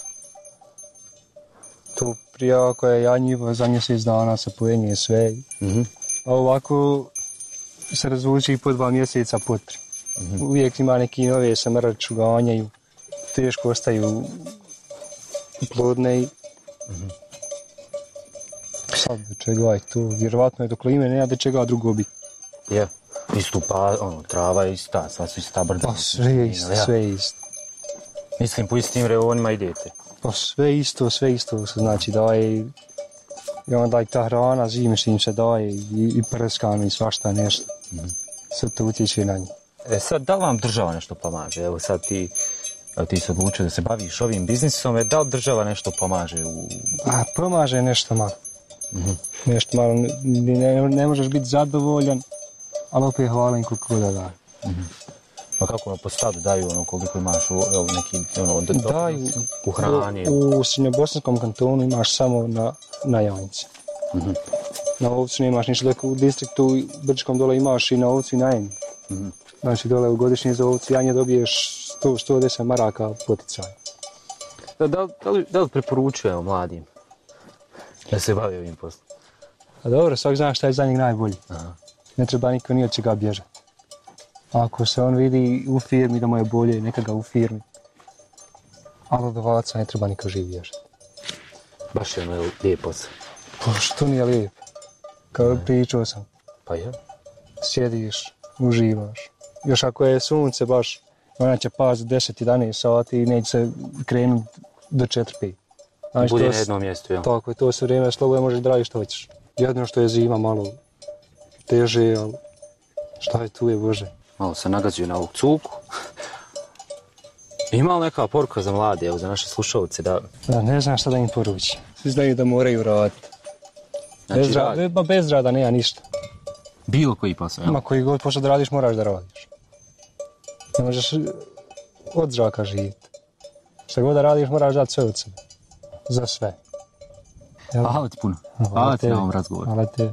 To prije ako je janjivo za mjesec dana se pojenje sve. Uh-huh. A ovako se razvuči po dva mjeseca po tri. Uh-huh. Uvijek ima neki nove se mraču, ganjaju. Teško ostaju plodne i... Uh-huh. Sad do čega je to? Vjerovatno je do klime, nema do čega drugo biti. Je, yeah. Istu pa, ono, trava je ista, sva su ista brda. Pa sve je isto, ja. sve je isto. Mislim, po istim reonima idete. Pa sve isto, sve isto se znači daje. I onda i ta hrana zimi što im se daje i, i prskano i svašta nešto. Mm-hmm. Sve to utječe na njih. E sad, da li vam država nešto pomaže? Evo sad ti, evo, ti se odlučio da se baviš ovim biznisom, e, da li država nešto pomaže? U... A, pomaže nešto malo. Mm-hmm. Nešto malo, ne, ne, ne možeš biti zadovoljan, ali opet hvalim koliko da daje. Mm-hmm. Pa kako po stadu daju ono koliko imaš u, evo, neki, ono, d- daju, u hrani? U, u srednjobosanskom kantonu imaš samo na, na jajnice. Mm-hmm. Na ovcu nemaš ništa, dok u distriktu u Brčkom dole imaš i na ovcu i na janje. Mm-hmm. Znači dole u godišnje za ovcu janje dobiješ sto do sto deset maraka poticaj. Da, da, da, li, da li preporučujemo mladim da se bavi ovim poslom? A dobro, svak zna šta je za njeg najbolji. Aha. Ne treba niko ni od čega bježati. Ako se on vidi u firmi da mu je bolje, neka ga u firmi. Ali od ovaca ne treba niko živ bježati. Baš je ono lijepo se. Pa što nije lijepo? Kao ne. Pričao sam. Pa je. Sjediš, uživaš. Još ako je sunce baš, ona će past deset jedanaest sati i neće se krenuti do četiri pet. Znači, bude na jednom mjestu, jel? Tako je, to se vrijeme slobodno možeš da radiš što hoćeš. Jedno što je zima malo teže, ali šta je tu je Bože. Malo se nagazio na ovog cuku. Ima li neka poruka za mlade, evo, za naše slušalce da... Da, ne znam šta da im poruči. Svi znaju da moraju raditi. Znači, bez, rad... rad... bez rada nema ništa. Bilo koji posao, jel? Ma koji god posao da radiš, moraš da radiš. Ne možeš od zraka živjeti. Šta god da radiš, moraš dati sve od sebe. Za sve. Jel? Hvala ti puno. Hvala ti na ovom razgovoru. Hvala te.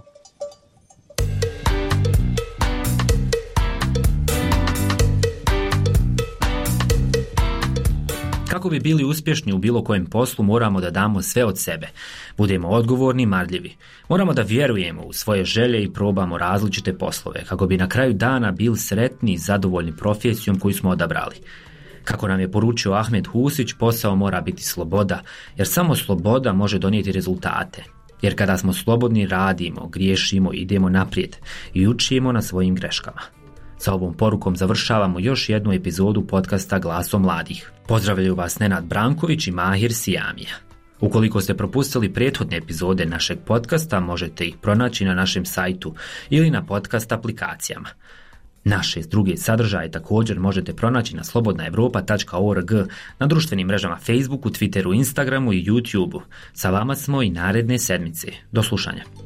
Kako bi bili uspješni u bilo kojem poslu, moramo da damo sve od sebe. Budemo odgovorni i marljivi. Moramo da vjerujemo u svoje želje i probamo različite poslove, kako bi na kraju dana bili sretni i zadovoljni profesijom koju smo odabrali. Kako nam je poručio Ahmed Husić, posao mora biti sloboda, jer samo sloboda može donijeti rezultate. Jer kada smo slobodni radimo, griješimo, idemo naprijed i učimo na svojim greškama. Sa ovom porukom završavamo još jednu epizodu podcasta Glaso mladih. Pozdravljaju vas Nenad Branković i Mahir Sijamija. Ukoliko ste propustili prethodne epizode našeg podcasta, možete ih pronaći na našem sajtu ili na podcast aplikacijama. Naše druge sadržaje također možete pronaći na slobodna evropa tačka org, na društvenim mrežama Facebooku, Twitteru, Instagramu i YouTubeu. Sa vama smo i naredne sedmice. Do slušanja.